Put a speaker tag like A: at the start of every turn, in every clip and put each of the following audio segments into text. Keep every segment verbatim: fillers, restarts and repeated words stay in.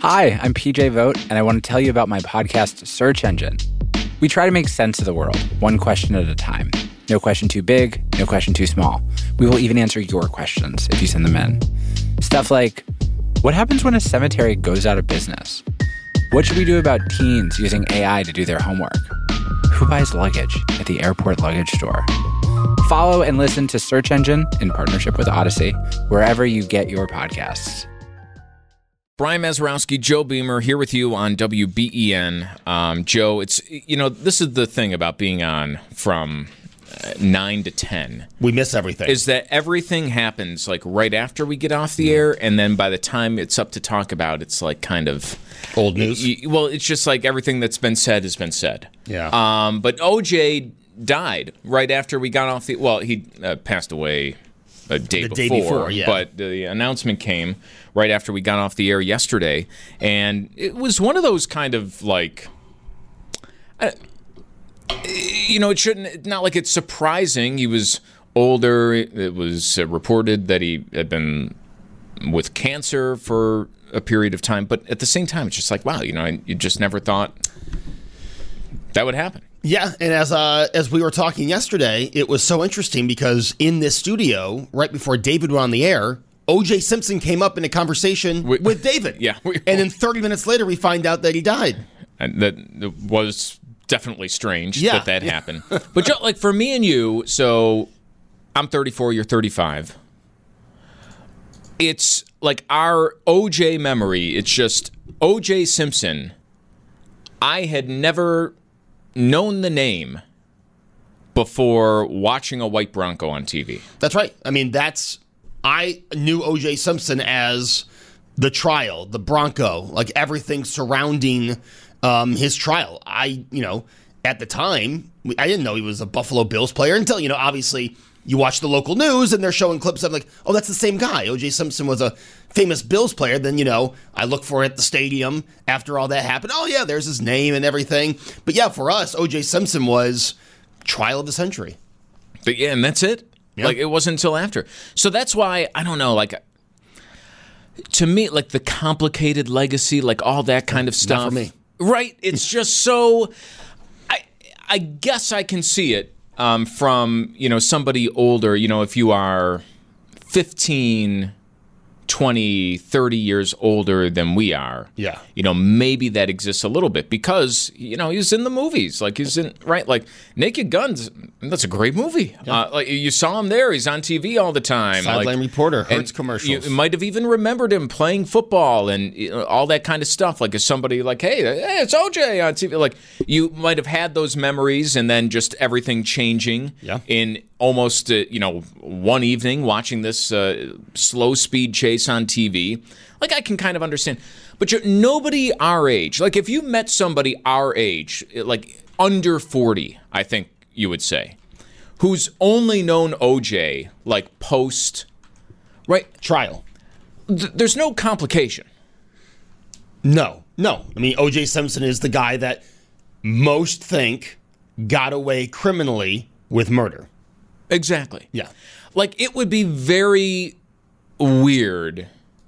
A: Hi, I'm P J Vogt, and I want to tell you about my podcast, Search Engine. We try to make sense of the world, one question at a time. No question too big, no question too small. We will even answer your questions if you send them in. Stuff like, what happens when a cemetery goes out of business? What should we do about teens using A I to do their homework? Who buys luggage at the airport luggage store? Follow and listen to Search Engine in partnership with Odyssey, wherever you get your podcasts.
B: Brian Mazurowski, Joe Beamer, here with you on W B E N. Um, Joe, it's, you know, this is the thing about being on from uh, nine to ten.
C: We miss everything.
B: Is that everything happens, like, right after we get off the air, and then by the time it's up to talk about, it's, like, kind of...
C: Old news?
B: Y- y- well, it's just like everything that's been said has been said.
C: Yeah.
B: Um, but O J died right after we got off the... Well, he uh, passed away a day
C: the
B: before.
C: day before, yeah.
B: But the announcement came right after we got off the air yesterday. And it was one of those kind of, like... Uh, you know, it shouldn't... Not like it's surprising. He was older. It was uh, reported that he had been with cancer for a period of time. But at the same time, it's just like, wow, you know, you just never thought that would happen.
C: Yeah, and as uh, as we were talking yesterday, it was so interesting because in this studio, right before David went on the air, O J Simpson came up in a conversation we, with David.
B: Yeah. We,
C: and then thirty minutes later, we find out that he died.
B: And that was definitely strange
C: yeah,
B: that that
C: yeah.
B: happened. But Joe, like for me and you, so I'm thirty-four, you're thirty-five. It's like our O J memory. It's just O J Simpson. I had never known the name before watching a white Bronco on T V.
C: That's right. I mean, that's I knew O J Simpson as the trial, the Bronco, like everything surrounding um, his trial. I, you know, at the time, I didn't know he was a Buffalo Bills player until, you know, obviously you watch the local news and they're showing clips of like, oh, that's the same guy. O J Simpson was a famous Bills player. Then, you know, I look for it at the stadium after all that happened. Oh, yeah, there's his name and everything. But yeah, for us, O J Simpson was trial of the century.
B: But yeah, and that's it.
C: Yep.
B: Like, it wasn't until after. So that's why, I don't know, like, to me, like, the complicated legacy, like, all that kind of stuff.
C: Not for me.
B: Right? It's just so, I, I guess I can see it. Um, from, you know, somebody older, you know, if you are fifteen, twenty, thirty years older than we are,
C: yeah,
B: you know, maybe that exists a little bit because, you know, he's in the movies, like he's in, right, like Naked Guns, that's a great movie. Yeah. Uh, like you saw him there, he's on T V all the time.
C: Sideline
B: like,
C: reporter, Hertz commercials.
B: You might have even remembered him playing football and you know, all that kind of stuff. Like as somebody like, hey, hey, it's O J on T V. Like you might have had those memories and then just everything changing
C: yeah.
B: in almost, uh, you know, one evening watching this uh, slow speed chase on T V. Like I can kind of understand. But you're, nobody our age, like if you met somebody our age, like under forty, I think you would say, who's only known O J like post, right?
C: Trial.
B: Th- there's no complication.
C: No, no. I mean, O J Simpson is the guy that most think got away criminally with murder.
B: Exactly.
C: Yeah.
B: Like it would be very weird,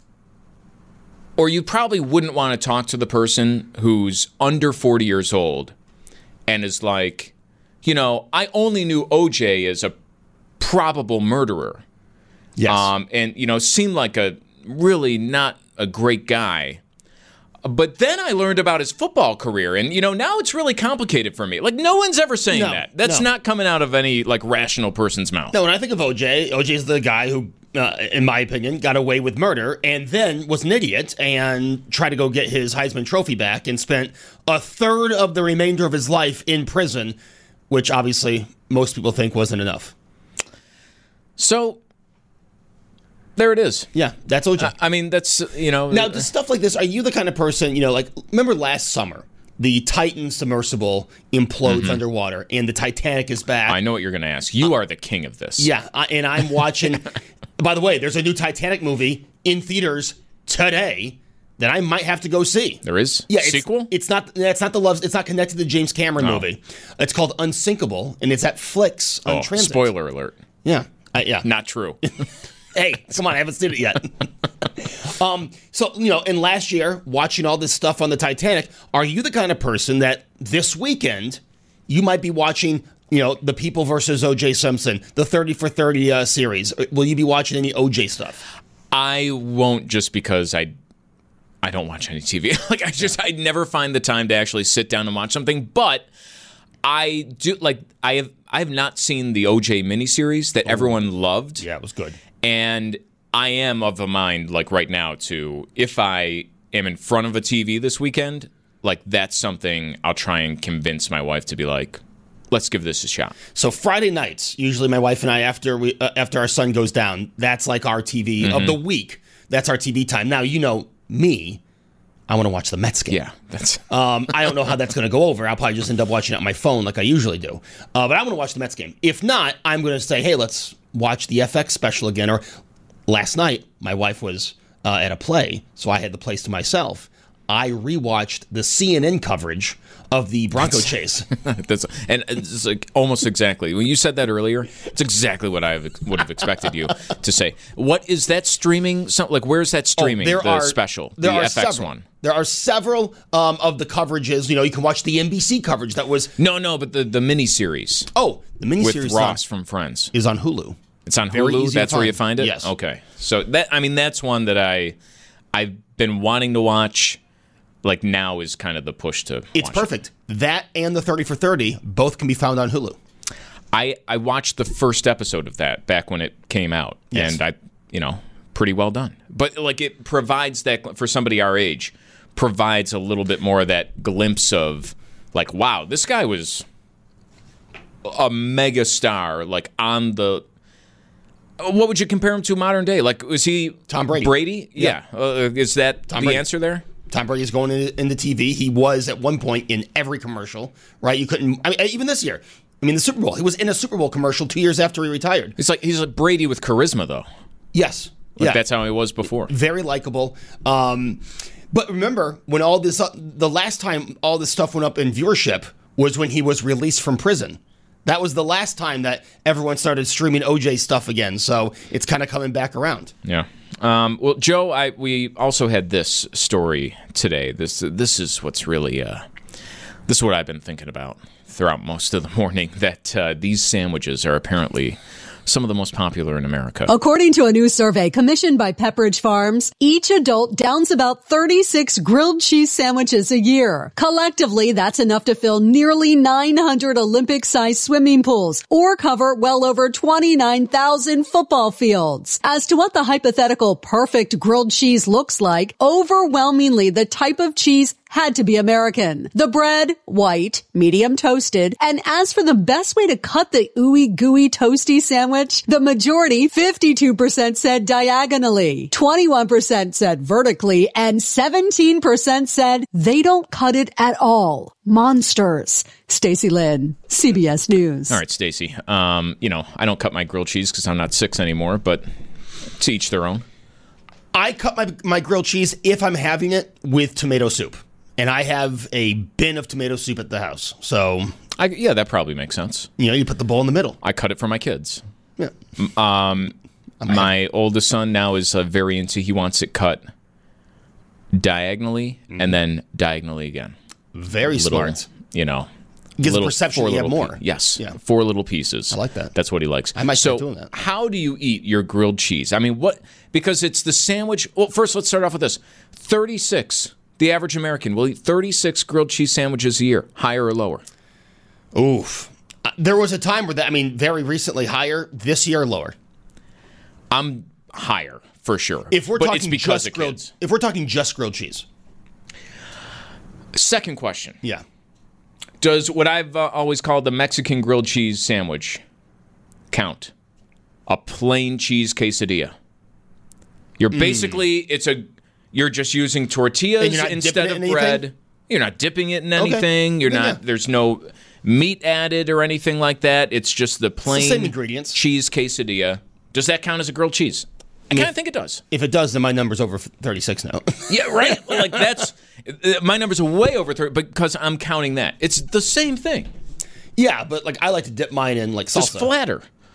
B: or you probably wouldn't want to talk to the person who's under forty years old and is like, you know, I only knew O J as a probable murderer.
C: Yes.
B: Um, and, you know, seemed like a really not a great guy. But then I learned about his football career, and, you know, now it's really complicated for me. Like, no one's ever saying
C: no,
B: that. That's
C: no.
B: not coming out of any, like, rational person's mouth.
C: No, when I think of O J, O J's the guy who, uh, in my opinion, got away with murder and then was an idiot and tried to go get his Heisman Trophy back and spent a third of the remainder of his life in prison, which obviously most people think wasn't enough.
B: So... there it is.
C: Yeah, that's O J.
B: I, I mean, that's, you know...
C: Now, the stuff like this, are you the kind of person, you know, like, remember last summer, the Titan submersible implodes mm-hmm. underwater, and the Titanic is back.
B: I know what you're going to ask. You uh, are the king of this.
C: Yeah, I, and I'm watching... By the way, there's a new Titanic movie in theaters today that I might have to go see.
B: There is?
C: Yeah,
B: sequel?
C: It's, it's not. It's not the love. It's not connected to the James Cameron
B: oh.
C: movie. It's called Unsinkable, and it's at Flix on
B: oh,
C: Transit.
B: Spoiler alert.
C: Yeah, uh, yeah.
B: Not true.
C: Hey, come on, I haven't seen it yet. um, so, you know, and last year, watching all this stuff on the Titanic, are you the kind of person that this weekend you might be watching, you know, The People versus O J Simpson, the thirty for thirty uh, series? Will you be watching any O J stuff?
B: I won't, just because I I don't watch any T V. Like I just I never find the time to actually sit down and watch something. But I do like I have I have not seen the O J miniseries that oh. everyone loved.
C: Yeah, it was good.
B: And I am of a mind, like right now, to if I am in front of a T V this weekend, like that's something I'll try and convince my wife to be like, let's give this a shot.
C: So Friday nights, usually my wife and I, after we uh, after our son goes down, that's like our T V mm-hmm. of the week. That's our T V time. Now, you know me, I want to watch the Mets game.
B: Yeah, that's.
C: um, I don't know how that's going to go over. I'll probably just end up watching it on my phone like I usually do. Uh, but I want to watch the Mets game. If not, I'm going to say, hey, let's watch the F X special again. Or last night, my wife was uh, at a play, so I had the place to myself. I rewatched the C N N coverage of the Bronco that's, chase.
B: That's, and it's like almost exactly. When you said that earlier, it's exactly what I would have expected you to say. What is that streaming? Some, like, where's that streaming, oh, there the are, special,
C: there
B: the
C: are
B: F X
C: several.
B: one?
C: There are several um, of the coverages. You know, you can watch the N B C coverage that was...
B: No, no, but the, the miniseries.
C: Oh, the miniseries
B: with Ross
C: on,
B: from Friends.
C: Is on Hulu.
B: It's on
C: Very
B: Hulu?
C: easy
B: That's
C: to
B: where
C: find.
B: you find it?
C: Yes.
B: Okay. So, that I mean, that's one that I, I've been wanting to watch. Like, now is kind of the push to
C: It's
B: watch
C: perfect. It. That and the thirty for thirty both can be found on Hulu.
B: I, I watched the first episode of that back when it came out.
C: Yes.
B: And I, you know, pretty well done. But, like, it provides that, for somebody our age, provides a little bit more of that glimpse of, like, wow, this guy was a mega star, like, on the... What would you compare him to modern day? Like, was he...
C: Tom Brady.
B: Brady?
C: Yeah.
B: yeah. Uh, is that
C: Tom
B: the
C: Brady.
B: answer there?
C: Tom Brady is going into, into T V. He was at one point in every commercial, right? You couldn't... I mean, even this year. I mean, the Super Bowl. He was in a Super Bowl commercial two years after he retired.
B: It's like he's like Brady with charisma, though.
C: Yes.
B: Like
C: yeah.
B: That's how he was before.
C: Very likable. Um, but remember, when all this... Uh, the last time all this stuff went up in viewership was when he was released from prison. That was the last time that everyone started streaming O J stuff again, so it's kind of coming back around.
B: Yeah. Um, well, Joe, I we also had this story today. This this is what's really uh, this is what I've been thinking about throughout most of the morning. That uh, these sandwiches are apparently some of the most popular in America.
D: According to a new survey commissioned by Pepperidge Farms, each adult downs about thirty-six grilled cheese sandwiches a year. Collectively, that's enough to fill nearly nine hundred Olympic-sized swimming pools or cover well over twenty-nine thousand football fields. As to what the hypothetical perfect grilled cheese looks like, overwhelmingly the type of cheese had to be American. The bread, white, medium toasted. And as for the best way to cut the ooey gooey toasty sandwich, the majority, fifty-two percent said diagonally, twenty-one percent said vertically, and seventeen percent said they don't cut it at all. Monsters. Stacey Lynn, C B S News.
B: All right, Stacey. Um, you know, I don't cut my grilled cheese because I'm not six anymore, but to each their own.
C: I cut my, my grilled cheese if I'm having it with tomato soup. And I have a bin of tomato soup at the house. So,
B: I, yeah, that probably makes sense.
C: You know, you put the bowl in the middle.
B: I cut it for my kids.
C: Yeah.
B: Um, my oldest son now is uh, very into, he wants it cut diagonally mm. and then diagonally again.
C: Very
B: little,
C: smart.
B: You know.
C: Gives little, a perception you have more.
B: Pe- yes.
C: Yeah.
B: Four little pieces.
C: I like that.
B: That's what he likes.
C: I might
B: so
C: start doing that.
B: How do you eat your grilled cheese? I mean, what? Because it's the sandwich. Well, first, let's start off with this. thirty-six. The average American will eat thirty-six grilled cheese sandwiches a year. Higher or lower?
C: Oof. Uh, there was a time where that, I mean, very recently higher. This year, lower.
B: I'm higher, for sure.
C: If we're
B: but
C: talking
B: it's because
C: just
B: of
C: grilled,
B: kids.
C: If we're talking just grilled cheese.
B: Second question.
C: Yeah.
B: Does what I've uh, always called the Mexican grilled cheese sandwich count? A plain cheese quesadilla. You're basically, mm. it's a, you're just using tortillas instead of bread. You're not dipping it in anything. Okay. You're not, yeah. There's no meat added or anything like that. It's just the plain
C: it's the same ingredients.
B: Cheese quesadilla. Does that count as a grilled cheese? I kind of think it does.
C: If it does, then my number's over thirty-six now.
B: Yeah, right? Like that's, my number's way over thirty because I'm counting that. It's the same thing.
C: Yeah, but like I like to dip mine in like salsa.
B: Just flatter.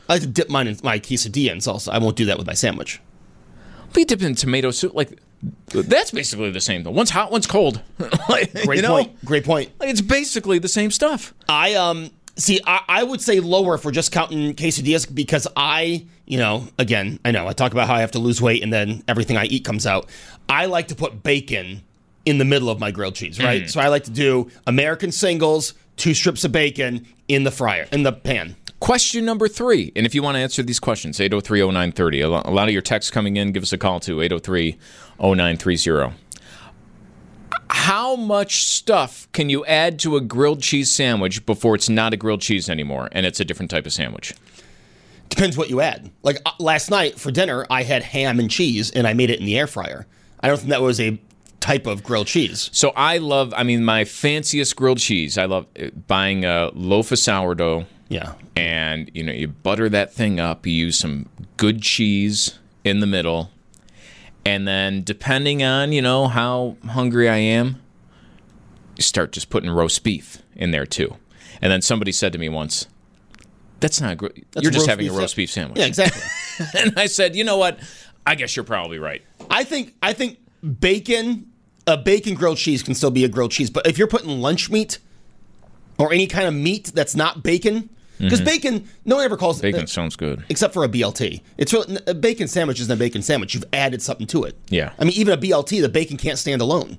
C: I like to dip mine in my quesadilla in salsa. I won't do that with my sandwich.
B: But you dip it in tomato soup, like that's basically the same though. One's hot, one's cold. Like,
C: Great
B: you know?
C: point. Great point.
B: Like, it's basically the same stuff.
C: I um see. I, I would say lower if we're just counting quesadillas because I, you know, again, I know I talk about how I have to lose weight and then everything I eat comes out. I like to put bacon in the middle of my grilled cheese, right? Mm. So I like to do American singles, two strips of bacon in the fryer, in the pan.
B: Question number three, and if you want to answer these questions, eight oh three oh nine three oh. A lot of your texts coming in, give us a call to eight oh three oh nine three oh. How much stuff can you add to a grilled cheese sandwich before it's not a grilled cheese anymore and it's a different type of sandwich?
C: Depends what you add. Like uh, last night for dinner, I had ham and cheese, and I made it in the air fryer. I don't think that was a type of grilled cheese.
B: So I love, I mean, my fanciest grilled cheese, I love buying a loaf of sourdough.
C: Yeah.
B: And, you know, you butter that thing up. You use some good cheese in the middle. And then depending on, you know, how hungry I am, you start just putting roast beef in there too. And then somebody said to me once, that's not, gr-
C: that's
B: you're just having
C: beef
B: a roast beef sandwich.
C: Yeah, exactly.
B: And I said, you know what? I guess you're probably right.
C: I think, I think bacon, a bacon grilled cheese can still be a grilled cheese. But if you're putting lunch meat or any kind of meat that's not bacon, because mm-hmm. bacon, no one ever calls
B: bacon
C: it. Bacon
B: sounds good.
C: Except for a B L T. It's really, a bacon sandwich isn't a bacon sandwich. You've added something to it.
B: Yeah.
C: I mean, even a B L T, the bacon can't stand alone.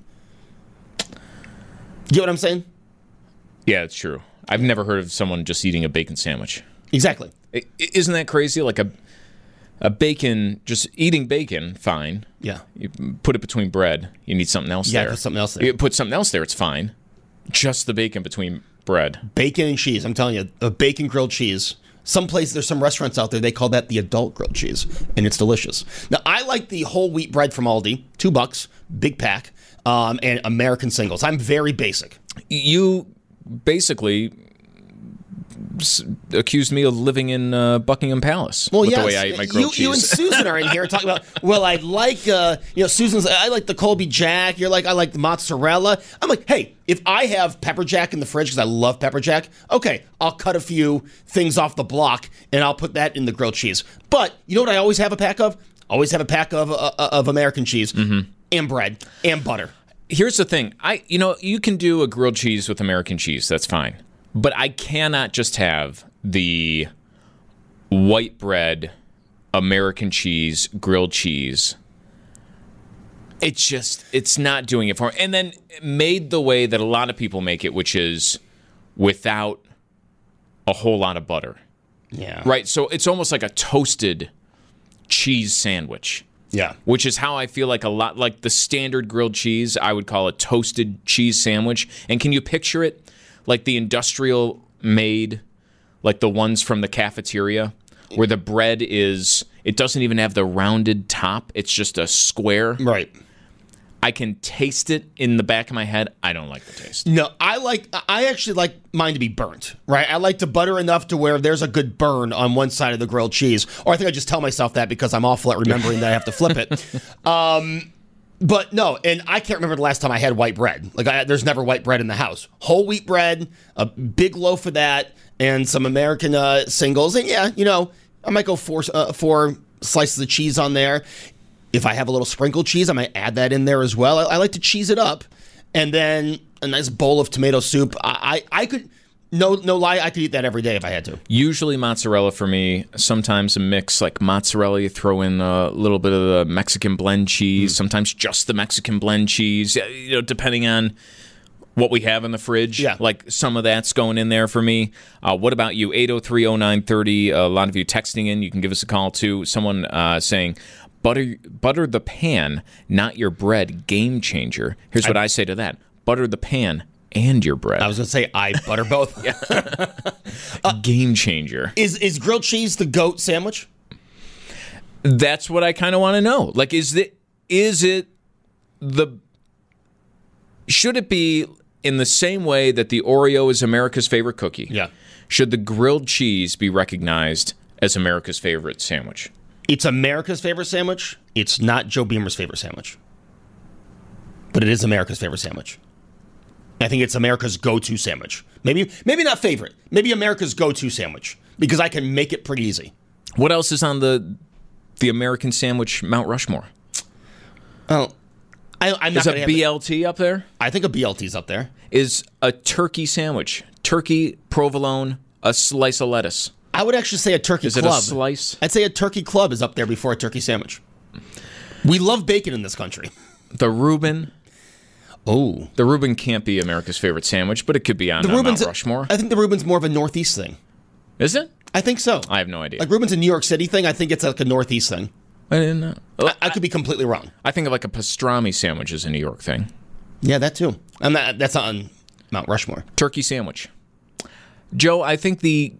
C: Get what I'm saying?
B: Yeah, it's true. I've never heard of someone just eating a bacon sandwich.
C: Exactly.
B: I, isn't that crazy? Like a a bacon, just eating bacon, fine.
C: Yeah.
B: You put it between bread. You need something else
C: yeah,
B: there.
C: Yeah, put something else there.
B: You put something else there, it's fine. Just the bacon between bread.
C: Bacon and cheese. I'm telling you, a bacon grilled cheese. Some place, there's some restaurants out there, they call that the adult grilled cheese, and it's delicious. Now, I like the whole wheat bread from Aldi, two bucks, big pack, um, and American singles. I'm very basic.
B: You basically s- accused me of living in uh, Buckingham Palace
C: well,
B: with
C: yes.
B: the way I eat my grilled
C: you,
B: cheese.
C: You and Susan are in here talking about, well, I like, uh, you know, Susan's, I like the Colby Jack. You're like, I like the mozzarella. I'm like, hey, if I have pepper jack in the fridge because I love pepper jack, okay, I'll cut a few things off the block and I'll put that in the grilled cheese. But you know what I always have a pack of? Always have a pack of uh, of American cheese mm-hmm. and bread and butter.
B: Here's the thing. I, you know, you can do a grilled cheese with American cheese. That's fine. But I cannot just have the white bread, American cheese, grilled cheese. It's just, it's not doing it for me. And then made the way that a lot of people make it, which is without a whole lot of butter.
C: Yeah.
B: Right? So it's almost like a toasted cheese sandwich.
C: Yeah.
B: Which is how I feel like a lot, like the standard grilled cheese, I would call a toasted cheese sandwich. And can you picture it? Like the industrial made, like the ones from the cafeteria, where the bread is, it doesn't even have the rounded top. It's just a square.
C: Right.
B: I can taste it in the back of my head. I don't like the taste.
C: No, I like, I actually like mine to be burnt, right? I like to butter enough to where there's a good burn on one side of the grilled cheese. Or I think I just tell myself that because I'm awful at remembering that I have to flip it. Um, but no, and I can't remember the last time I had white bread. Like, I, there's never white bread in the house. Whole wheat bread, a big loaf of that, and some American uh, singles. And yeah, you know, I might go four, uh, four slices of cheese on there. If I have a little sprinkled cheese, I might add that in there as well. I, I like to cheese it up. And then a nice bowl of tomato soup. I, I, I could, no no lie, I could eat that every day if I had to.
B: Usually mozzarella for me, sometimes a mix like mozzarella, you throw in a little bit of the Mexican blend cheese, mm. sometimes just the Mexican blend cheese, you know, depending on what we have in the fridge.
C: Yeah.
B: Like some of that's going in there for me. Uh, what about you? eight oh three oh nine three oh. A lot of you texting in. You can give us a call too. Someone uh, saying, Butter butter the pan, not your bread. Game changer. Here's what I, I say to that. Butter the pan and your bread.
C: I was going to say I butter both.
B: uh, Game changer.
C: Is is grilled cheese the GOAT sandwich?
B: That's what I kind of want to know. Like, is it, is it the... Should it be in the same way that the Oreo is America's favorite cookie?
C: Yeah.
B: Should the grilled cheese be recognized as America's favorite sandwich?
C: It's America's favorite sandwich. It's not Joe Beamer's favorite sandwich. But it is America's favorite sandwich. I think it's America's go-to sandwich. Maybe maybe not favorite. Maybe America's go-to sandwich. Because I can make it pretty easy.
B: What else is on the the American sandwich Mount Rushmore?
C: Oh, I, I'm not
B: Is
C: going
B: a
C: to
B: B L T up there?
C: I think a B L T's up there.
B: Is a turkey sandwich. Turkey, provolone, a slice of lettuce.
C: I would actually say a turkey
B: Is
C: club.
B: it a slice?
C: I'd say a turkey club is up there before a turkey sandwich. We love bacon in this country.
B: The Reuben.
C: Oh.
B: The Reuben can't be America's favorite sandwich, but it could be on
C: The
B: uh,
C: Reuben's,
B: Mount Rushmore.
C: I think the Reuben's more of a Northeast thing.
B: Is it?
C: I think so.
B: I have no idea.
C: Like Reuben's a New York City thing. I think it's like a Northeast thing.
B: I didn't know.
C: I, I could be completely wrong.
B: I think of like a pastrami sandwich as a New York thing.
C: Yeah, that too. And that, that's on Mount Rushmore.
B: Turkey sandwich. Joe, I think the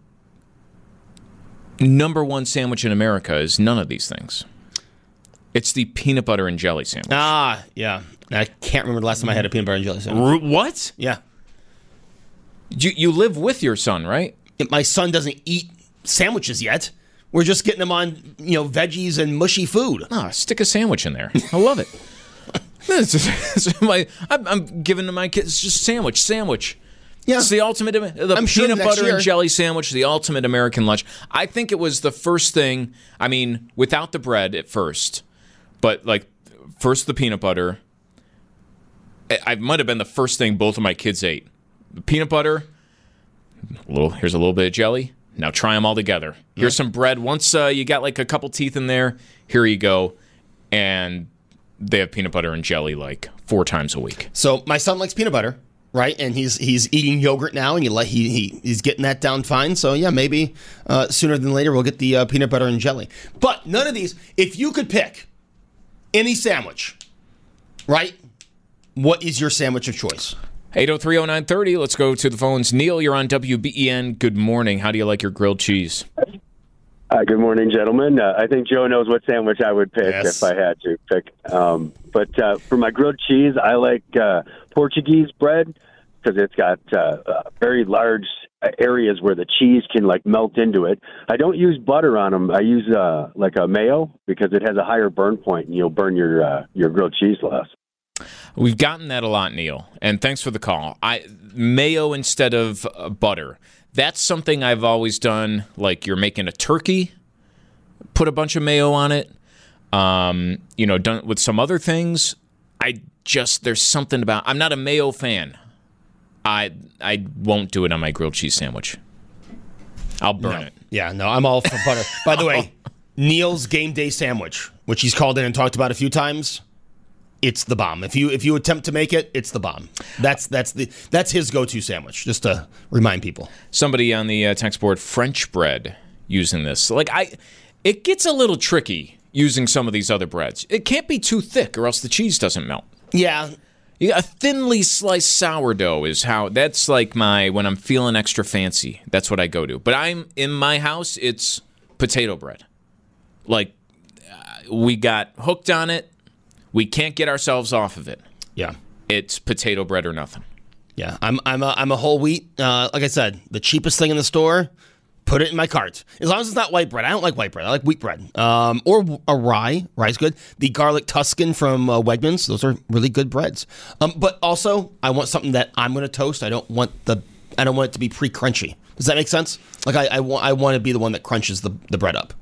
B: number one sandwich in America is none of these things. It's the peanut butter and jelly sandwich.
C: Ah, yeah. I can't remember the last time I had a peanut butter and jelly sandwich.
B: R- what?
C: Yeah.
B: You you live with your son, right?
C: My son doesn't eat sandwiches yet. We're just getting him on, you know, veggies and mushy food.
B: Ah, stick a sandwich in there. I love it. It's just- it's my, I'm, I'm giving to my kids just sandwich, sandwich.
C: Yeah.
B: It's the ultimate, the
C: I'm sure
B: peanut
C: next
B: butter
C: year-
B: and jelly sandwich, the ultimate American lunch. I think it was the first thing, I mean, without the bread at first, but like first the peanut butter. It, it might have been the first thing both of my kids ate. The peanut butter, a little, here's a little bit of jelly. Now try them all together. Here's some bread. Once uh, you got like a couple teeth in there, here you go. And they have peanut butter and jelly like four times a week.
C: So my son likes peanut butter, right? And he's he's eating yogurt now, and you let he, he he's getting that down fine. So yeah, maybe uh, sooner than later we'll get the uh, peanut butter and jelly. But none of these. If you could pick any sandwich, right? What is your sandwich of choice?
B: eight oh three oh nine thirty. Let's go to the phones. Neil, you're on W B E N. Good morning. How do you like your grilled cheese?
E: Uh, good morning, gentlemen. Uh, I think Joe knows what sandwich I would pick
C: Yes.
E: if I had to pick. Um, but uh, for my grilled cheese, I like uh, Portuguese bread because it's got uh, uh, very large areas where the cheese can like melt into it. I don't use butter on them. I use uh, like a mayo because it has a higher burn point and you'll burn your uh, your grilled cheese less.
B: We've gotten that a lot, Neil, and thanks for the call. I mayo instead of uh, butter. That's something I've always done. Like you're making a turkey, put a bunch of mayo on it. Um, you know, done with some other things. I just there's something about. I'm not a mayo fan. I I won't do it on my grilled cheese sandwich. I'll burn
C: No.
B: it.
C: Yeah, no, I'm all for butter. By the way, Neil's game day sandwich, which he's called in and talked about a few times, it's the bomb. If you if you attempt to make it, it's the bomb. That's that's the that's his go-to sandwich. Just to remind people.
B: Somebody on the uh, text board, French bread, using this. Like I, it gets a little tricky using some of these other breads. It can't be too thick, or else the cheese doesn't melt.
C: Yeah,
B: Yeah, a thinly sliced sourdough is how. That's like my when I'm feeling extra fancy. That's what I go to. But I'm in my house. It's potato bread. Like uh, we got hooked on it. We can't get ourselves off of it.
C: yeah,
B: It's potato bread or nothing.
C: yeah. I'm I'm a, I'm a whole wheat. Uh, like I said, the cheapest thing in the store. Put it in my cart. As long as it's not white bread. I don't like white bread. I like wheat bread. Um, or a rye. Rye's good. The garlic Tuscan from uh, Wegmans. Those are really good breads. Um, but also, I want something that I'm going to toast. I don't want the. I don't want it to be pre-crunchy. Does that make sense? Like I, I want. I want to be the one that crunches the, the bread up.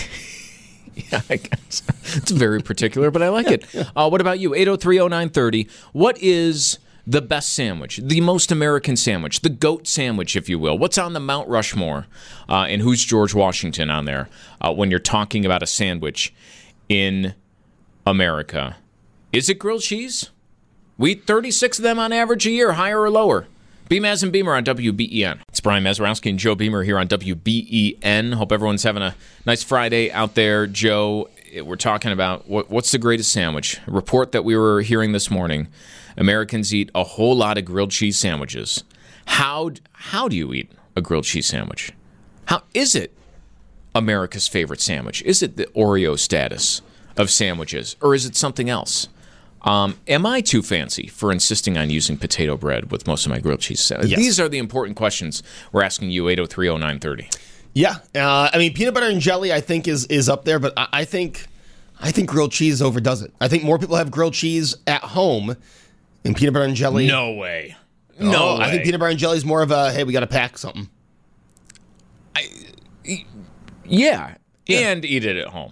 B: Yeah, I guess. It's very particular, but I like it. Uh, what about you? eight oh three oh nine thirty. What is the best sandwich, the most American sandwich, the goat sandwich, if you will? What's on the Mount Rushmore? Uh, and who's George Washington on there uh, when you're talking about a sandwich in America? Is it grilled cheese? We eat thirty-six of them on average a year, higher or lower. Beamaz and Beamer on W B E N. It's Brian Mazurowski and Joe Beamer here on W B E N. Hope everyone's having a nice Friday out there. Joe, we're talking about what, what's the greatest sandwich? A report that we were hearing this morning. Americans eat a whole lot of grilled cheese sandwiches. How how do you eat a grilled cheese sandwich? How is it America's favorite sandwich? Is it the Oreo status of sandwiches, or is it something else? Um, am I too fancy for insisting on using potato bread with most of my grilled cheese sandwiches?
C: Yes.
B: These are the important questions we're asking you, eight oh three oh nine thirty.
C: Yeah, uh, I mean peanut butter and jelly. I think is is up there, but I, I think I think grilled cheese overdoes it. I think more people have grilled cheese at home than peanut butter and jelly.
B: No way.
C: Oh,
B: No way.
C: I think peanut butter and jelly is more of a hey, we got to pack something.
B: Yeah,
C: Yeah.
B: and eat it at home.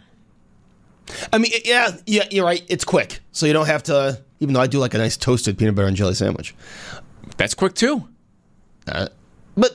C: I mean, yeah, yeah, you're right. It's quick, so you don't have to. Even though I do like a nice toasted peanut butter and jelly sandwich,
B: That's quick too.
C: uh, but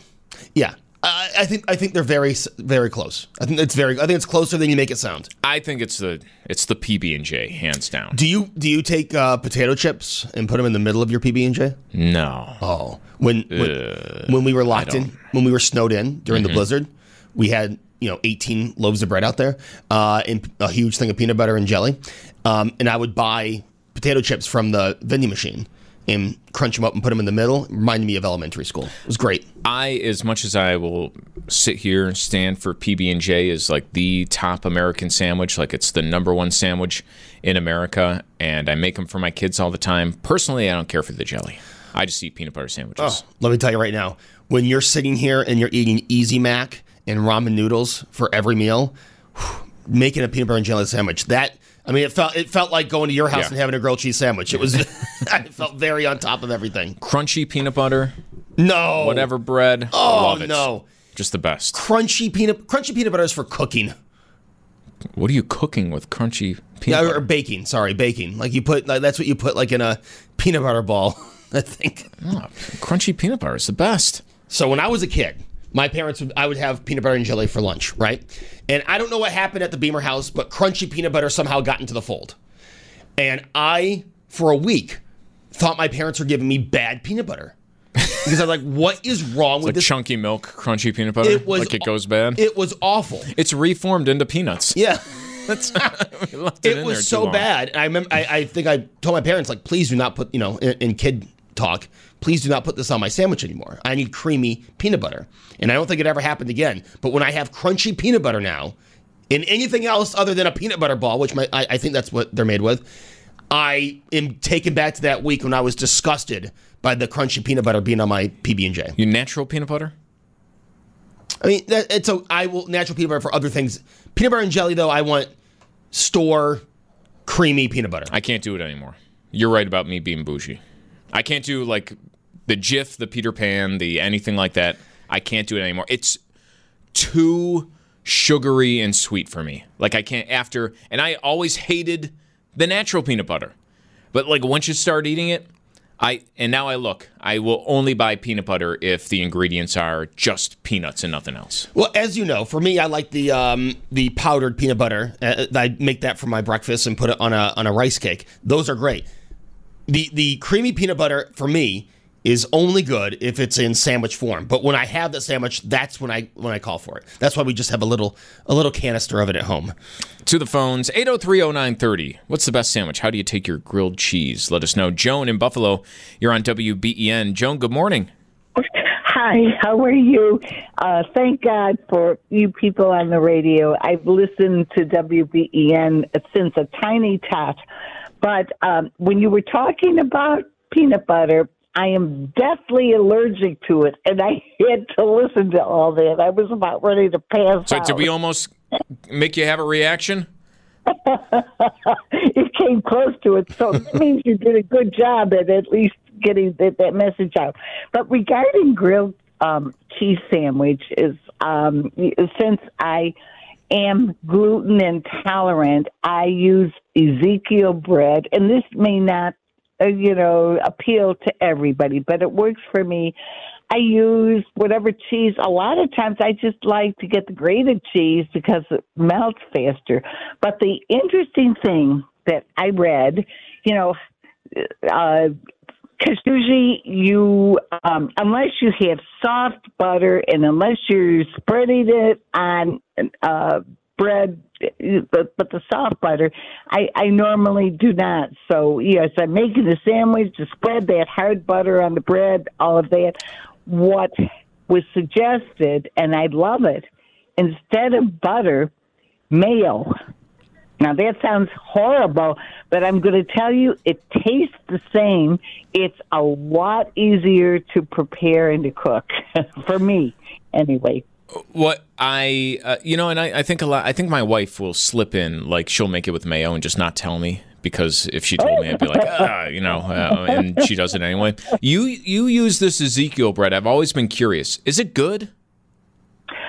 C: yeah, I, I think I think they're very very close. I think it's very. I think it's closer than you make it sound.
B: I think it's the it's the P B and J, hands down.
C: Do you do you take uh, potato chips and put them in the middle of your P B and J?
B: No.
C: Oh, when when,
B: Uh,
C: when we were locked
B: I
C: in,
B: don't.
C: when we were snowed in during
B: Mm-hmm.
C: the blizzard, we had you know eighteen loaves of bread out there, uh, and a huge thing of peanut butter and jelly, um, and I would buy potato chips from the vending machine and crunch them up and put them in the middle. It reminded me of elementary school. It was great.
B: I, as much as I will sit here and stand for P B and J as like the top American sandwich, like it's the number one sandwich in America, and I make them for my kids all the time. Personally, I don't care for the jelly. I just eat peanut butter sandwiches.
C: Oh, let me tell you right now, when you're sitting here and you're eating Easy Mac and ramen noodles for every meal, whew, making a peanut butter and jelly sandwich, that I mean, it felt it felt like going to your house
B: Yeah.
C: and having a grilled cheese sandwich. It was, I felt very on top of everything.
B: Crunchy peanut butter,
C: No,
B: whatever bread.
C: Oh
B: love it.
C: no,
B: Just the best.
C: crunchy peanut crunchy peanut butter is for cooking.
B: What are you cooking with crunchy
C: Yeah,
B: peanut
C: or
B: butter?
C: baking. Sorry, baking. Like you put like that's what you put like in a peanut butter ball. I think.
B: Oh, crunchy peanut butter is the best.
C: So when I was a kid, my parents would I would have peanut butter and jelly for lunch, right? And I don't know what happened at the Beamer house, but crunchy peanut butter somehow got into the fold. And I, for a week, thought my parents were giving me bad peanut butter. Because I'm like, what is wrong with
B: Like
C: this?
B: chunky milk, crunchy peanut butter.
C: It was
B: like it goes bad.
C: It was awful.
B: it's reformed into peanuts.
C: Yeah.
B: That's we left it,
C: It
B: in there
C: was
B: too
C: so
B: long.
C: bad. I remember. I, I think I told my parents, like, please do not put, you know, in, in kid talk, please do not put this on my sandwich anymore. I need creamy peanut butter. And I don't think it ever happened again. But when I have crunchy peanut butter now, in anything else other than a peanut butter ball, which my, I, I think that's what they're made with, I am taken back to that week when I was disgusted by the crunchy peanut butter being on my P B and J.
B: You natural peanut butter?
C: I mean, that, it's a, I will natural peanut butter for other things. Peanut butter and jelly, though, I want store creamy peanut butter.
B: I can't do it anymore. You're right about me being bougie. I can't do like the Jif, the Peter Pan, the anything like that. I can't do it anymore. It's too sugary and sweet for me. Like I can't after, and I always hated the natural peanut butter. But like once you start eating it, I and now I look, I will only buy peanut butter if the ingredients are just peanuts and nothing else.
C: Well, as you know, for me, I like the um, the powdered peanut butter. Uh, I make that for my breakfast and put it on a on a rice cake. Those are great. The the creamy peanut butter for me is only good if it's in sandwich form. But when I have the sandwich, that's when I when I call for it. That's why we just have a little a little canister of it at home.
B: To the phones, eight oh three oh nine thirty. What's the best sandwich? How do you take your grilled cheese? Let us know. Joan in Buffalo, you're on W B E N. Joan, good morning.
F: Hi, how are you? Uh, thank God for you people on the radio. I've listened to W B E N since a tiny tot. But um, when you were talking about peanut butter, I am deathly allergic to it, and I had to listen to all that. I was about ready to pass
B: So
F: out.
B: did we almost make you have a reaction?
F: It came close to it, so that means you did a good job at at least getting that, that message out. But regarding grilled um, cheese sandwich, is um, since I am gluten intolerant, I use Ezekiel bread, and this may not, uh, you know, appeal to everybody, but it works for me. I use whatever cheese. A lot of times I just like to get the grated cheese because it melts faster. But the interesting thing that I read, you know, uh, because usually you, um, unless you have soft butter and unless you're spreading it on uh, bread, but, but the soft butter, I, I normally do not. So, yes, I'm making a sandwich to spread that hard butter on the bread, all of that. What was suggested, and I love it, instead of butter, mayo. Now, that sounds horrible, but I'm going to tell you, it tastes the same. It's a lot easier to prepare and to cook, for me, anyway.
B: What I, uh, you know, and I, I think a lot, I think my wife will slip in, like she'll make it with mayo and just not tell me, because if she told me, I'd be like, ah, you know, uh, and she does it anyway. You, you use this Ezekiel bread. I've always been curious. Is it good?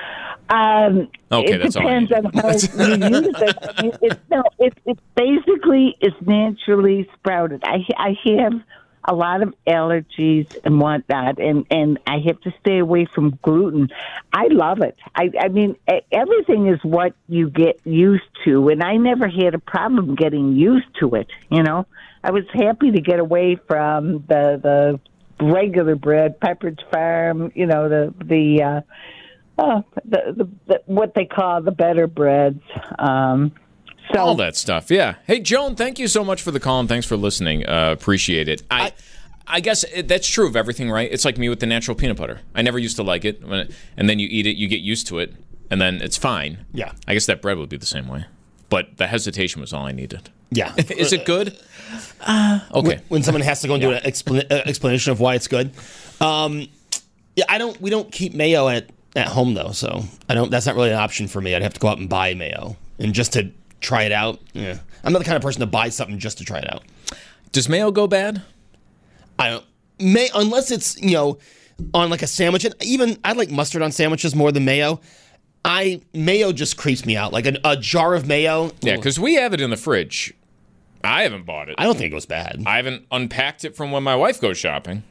F: Um,
B: Okay,
F: it
B: that's all I
F: depends
B: need.
F: on how you use it. I mean, it's, no, it, it basically is naturally sprouted. I, I have a lot of allergies and whatnot, and, and I have to stay away from gluten. I love it. I, I mean, e- everything is what you get used to, and I never had a problem getting used to it, you know. I was happy to get away from the the regular bread, Pepperidge Farm, you know, the, the uh, oh, the, the, the what they call the better breads. Um, so
B: All that stuff, yeah. Hey, Joan, thank you so much for the call and thanks for listening. Uh, appreciate it. I, I, I guess it, that's true of everything, right? It's like me with the natural peanut butter. I never used to like it, when it, and then you eat it, you get used to it, and then it's fine.
C: Yeah.
B: I guess that bread would be the same way. But the hesitation was all I needed.
C: Yeah.
B: Is it good? Uh, okay.
C: When, when someone has to go and do an expla- uh, explanation of why it's good. Um, yeah, I don't. We don't keep mayo at, at home though, so I don't. That's not really an option for me. I'd have to go out and buy mayo, and just to try it out. Yeah, I'm not the kind of person to buy something just to try it out.
B: Does mayo go bad?
C: I don't. May unless it's you know on like a sandwich. And even I like mustard on sandwiches more than mayo. I mayo just creeps me out. Like a, a jar of mayo.
B: Yeah, because we have it in the fridge. I haven't bought it.
C: I don't think it goes bad.
B: I haven't unpacked it from when my wife goes shopping.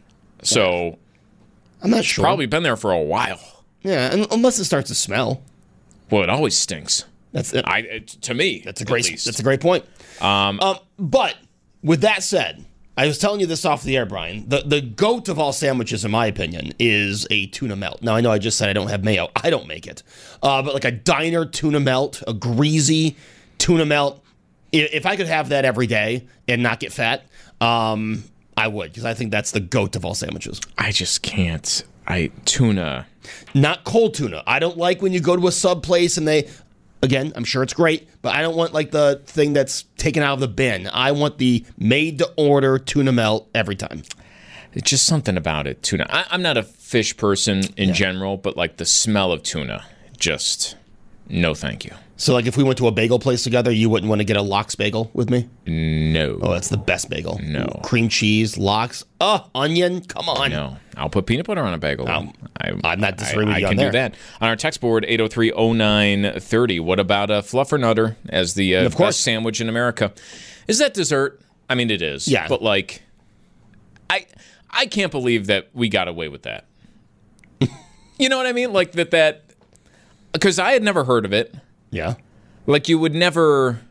B: So
C: I'm not sure.
B: probably been there for a while.
C: Yeah, un- unless it starts to smell.
B: Well, it always stinks.
C: That's it.
B: I it, to me.
C: That's a
B: at
C: great.
B: least.
C: That's a great point.
B: Um,
C: Um, but with that said, I was telling you this off the air, Brian. The the goat of all sandwiches, in my opinion, is a tuna melt. Now I know I just said I don't have mayo. I don't make it, uh, but like a diner tuna melt, a greasy tuna melt. i- If I could have that every day and not get fat, um, I would, because I think that's the goat of all sandwiches.
B: I just can't. I tuna.
C: Not cold tuna. I don't like when you go to a sub place and they, again, I'm sure it's great, but I don't want like the thing that's taken out of the bin. I want the made-to-order tuna melt every time.
B: It's just something about it. Tuna. I, I'm not a fish person in general, but like the smell of tuna, just no, thank you.
C: So, like, if we went to a bagel place together, you wouldn't want to get a lox bagel with me?
B: No.
C: Oh, that's the best bagel.
B: No.
C: Cream cheese, lox. Oh, onion. Come on.
B: No, I'll put peanut butter on a bagel.
C: Um,
B: I,
C: I'm not disagreeing
B: I,
C: with you
B: I
C: on
B: can
C: there.
B: do that. On our text board, eight oh three oh nine thirty. What about a fluffernutter as the uh,
C: Of course.
B: best sandwich in America? Is that dessert? I mean, it is.
C: Yeah.
B: But, like, I I can't believe that we got away with that. You know what I mean? Like, that that... Because I had never heard of it.
C: Yeah.
B: Like, you would never...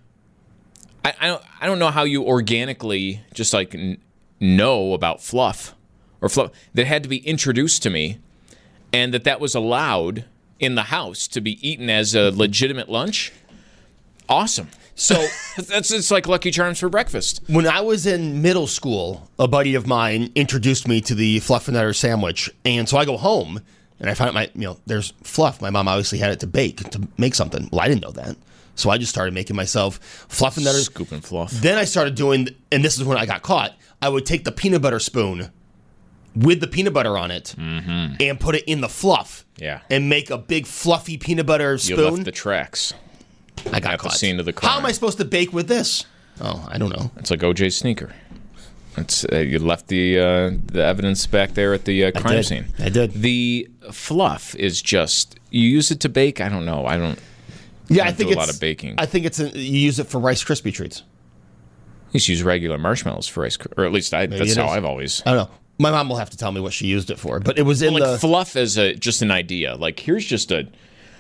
B: I, I, don't, I don't know how you organically just, like, n- know about fluff. Or fluff. That had to be introduced to me. And that that was allowed in the house to be eaten as a legitimate lunch. Awesome.
C: So,
B: That's it's like Lucky Charms for breakfast.
C: when I was in middle school, a buddy of mine introduced me to the Fluffernutter sandwich. And so I go home, and I find out my, you know, there's fluff. My mom obviously had it to bake, to make something. Well, I didn't know that. So I just started making myself Fluffernutter.
B: Scoop and fluff.
C: Then I started doing, and this is when I got caught, I would take the peanut butter spoon with the peanut butter on it and put it in the fluff.
B: Yeah.
C: And make a big fluffy peanut butter
B: You
C: spoon.
B: left the tracks.
C: I got
B: at the
C: caught.
B: scene of the
C: How am
B: crime.
C: I supposed to bake with this? Oh, I don't know.
B: It's like O J's sneaker. It's, uh, you left the uh, the evidence back there at the uh, crime
C: did.
B: scene.
C: I did.
B: The fluff is just you use it to bake. I don't know. I don't.
C: Yeah,
B: I
C: I
B: don't
C: think
B: do a
C: it's
B: lot of baking.
C: I think it's a, you use it for Rice Krispie treats.
B: You just use regular marshmallows for ice cream, or at least I, that's
C: it
B: how
C: is.
B: I've always.
C: I don't know. My mom will have to tell me what she used it for, but it was in
B: like
C: the
B: fluff as a just an idea. Like here's just a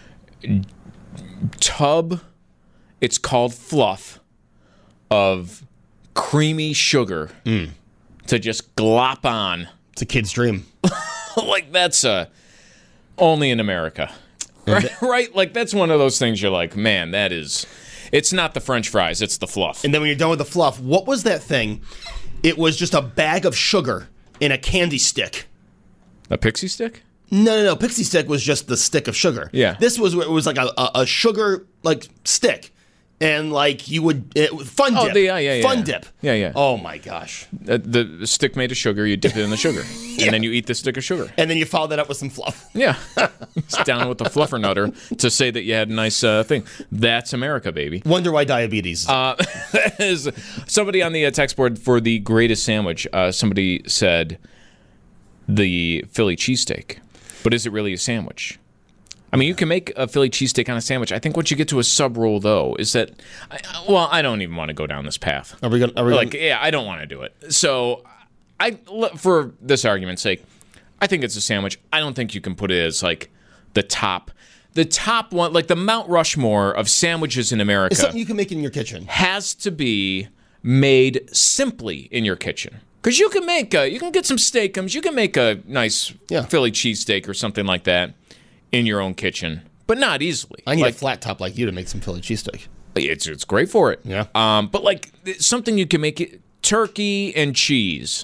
B: tub. It's called fluff of creamy sugar
C: Mm.
B: to just glop on.
C: it's a kid's dream.
B: Like that's uh, only in America, right? Right? Like that's one of those things you're like, man, that is. It's not the French fries; it's the fluff.
C: And then when you're done with the fluff, what was that thing? It was just a bag of sugar in a candy stick.
B: A pixie stick?
C: No, no, no. Pixie stick was just the stick of sugar.
B: Yeah.
C: This was it was like a, a, a sugar like stick, and like you would it, fun dip.
B: Oh, the- yeah, yeah, yeah.
C: Fun dip.
B: Yeah, yeah.
C: Oh my gosh.
B: Uh, the, the stick made of sugar. You dip it in the sugar, and then you eat the stick of sugar.
C: And then you follow that up with some fluff.
B: Yeah, it's down with the fluffernutter to say that you had a nice uh, thing. That's America, baby.
C: Wonder why diabetes.
B: Uh, is somebody on the uh, text board for the greatest sandwich? Uh, somebody said the Philly cheesesteak, but is it really a sandwich? I mean, you can make a Philly cheesesteak on a sandwich. I think once you get to a sub roll, though, is that, I, well, I don't even want to go down this path.
C: Are we going? Are we
B: like,
C: gonna...
B: yeah, I don't want to do it. So, I, for this argument's sake, I think it's a sandwich. I don't think you can put it as like the top, the top one, like the Mount Rushmore of sandwiches in America.
C: It's something you can make in your kitchen.
B: Has to be made simply in your kitchen. Because you can make, a, you can get some steakums, you can make a nice
C: yeah.
B: Philly cheesesteak or something like that in your own kitchen, but not easily.
C: I need
B: like,
C: a flat top like you to make some Philly cheesesteak.
B: It's it's great for it.
C: Yeah.
B: Um, but like something you can make it turkey and cheese.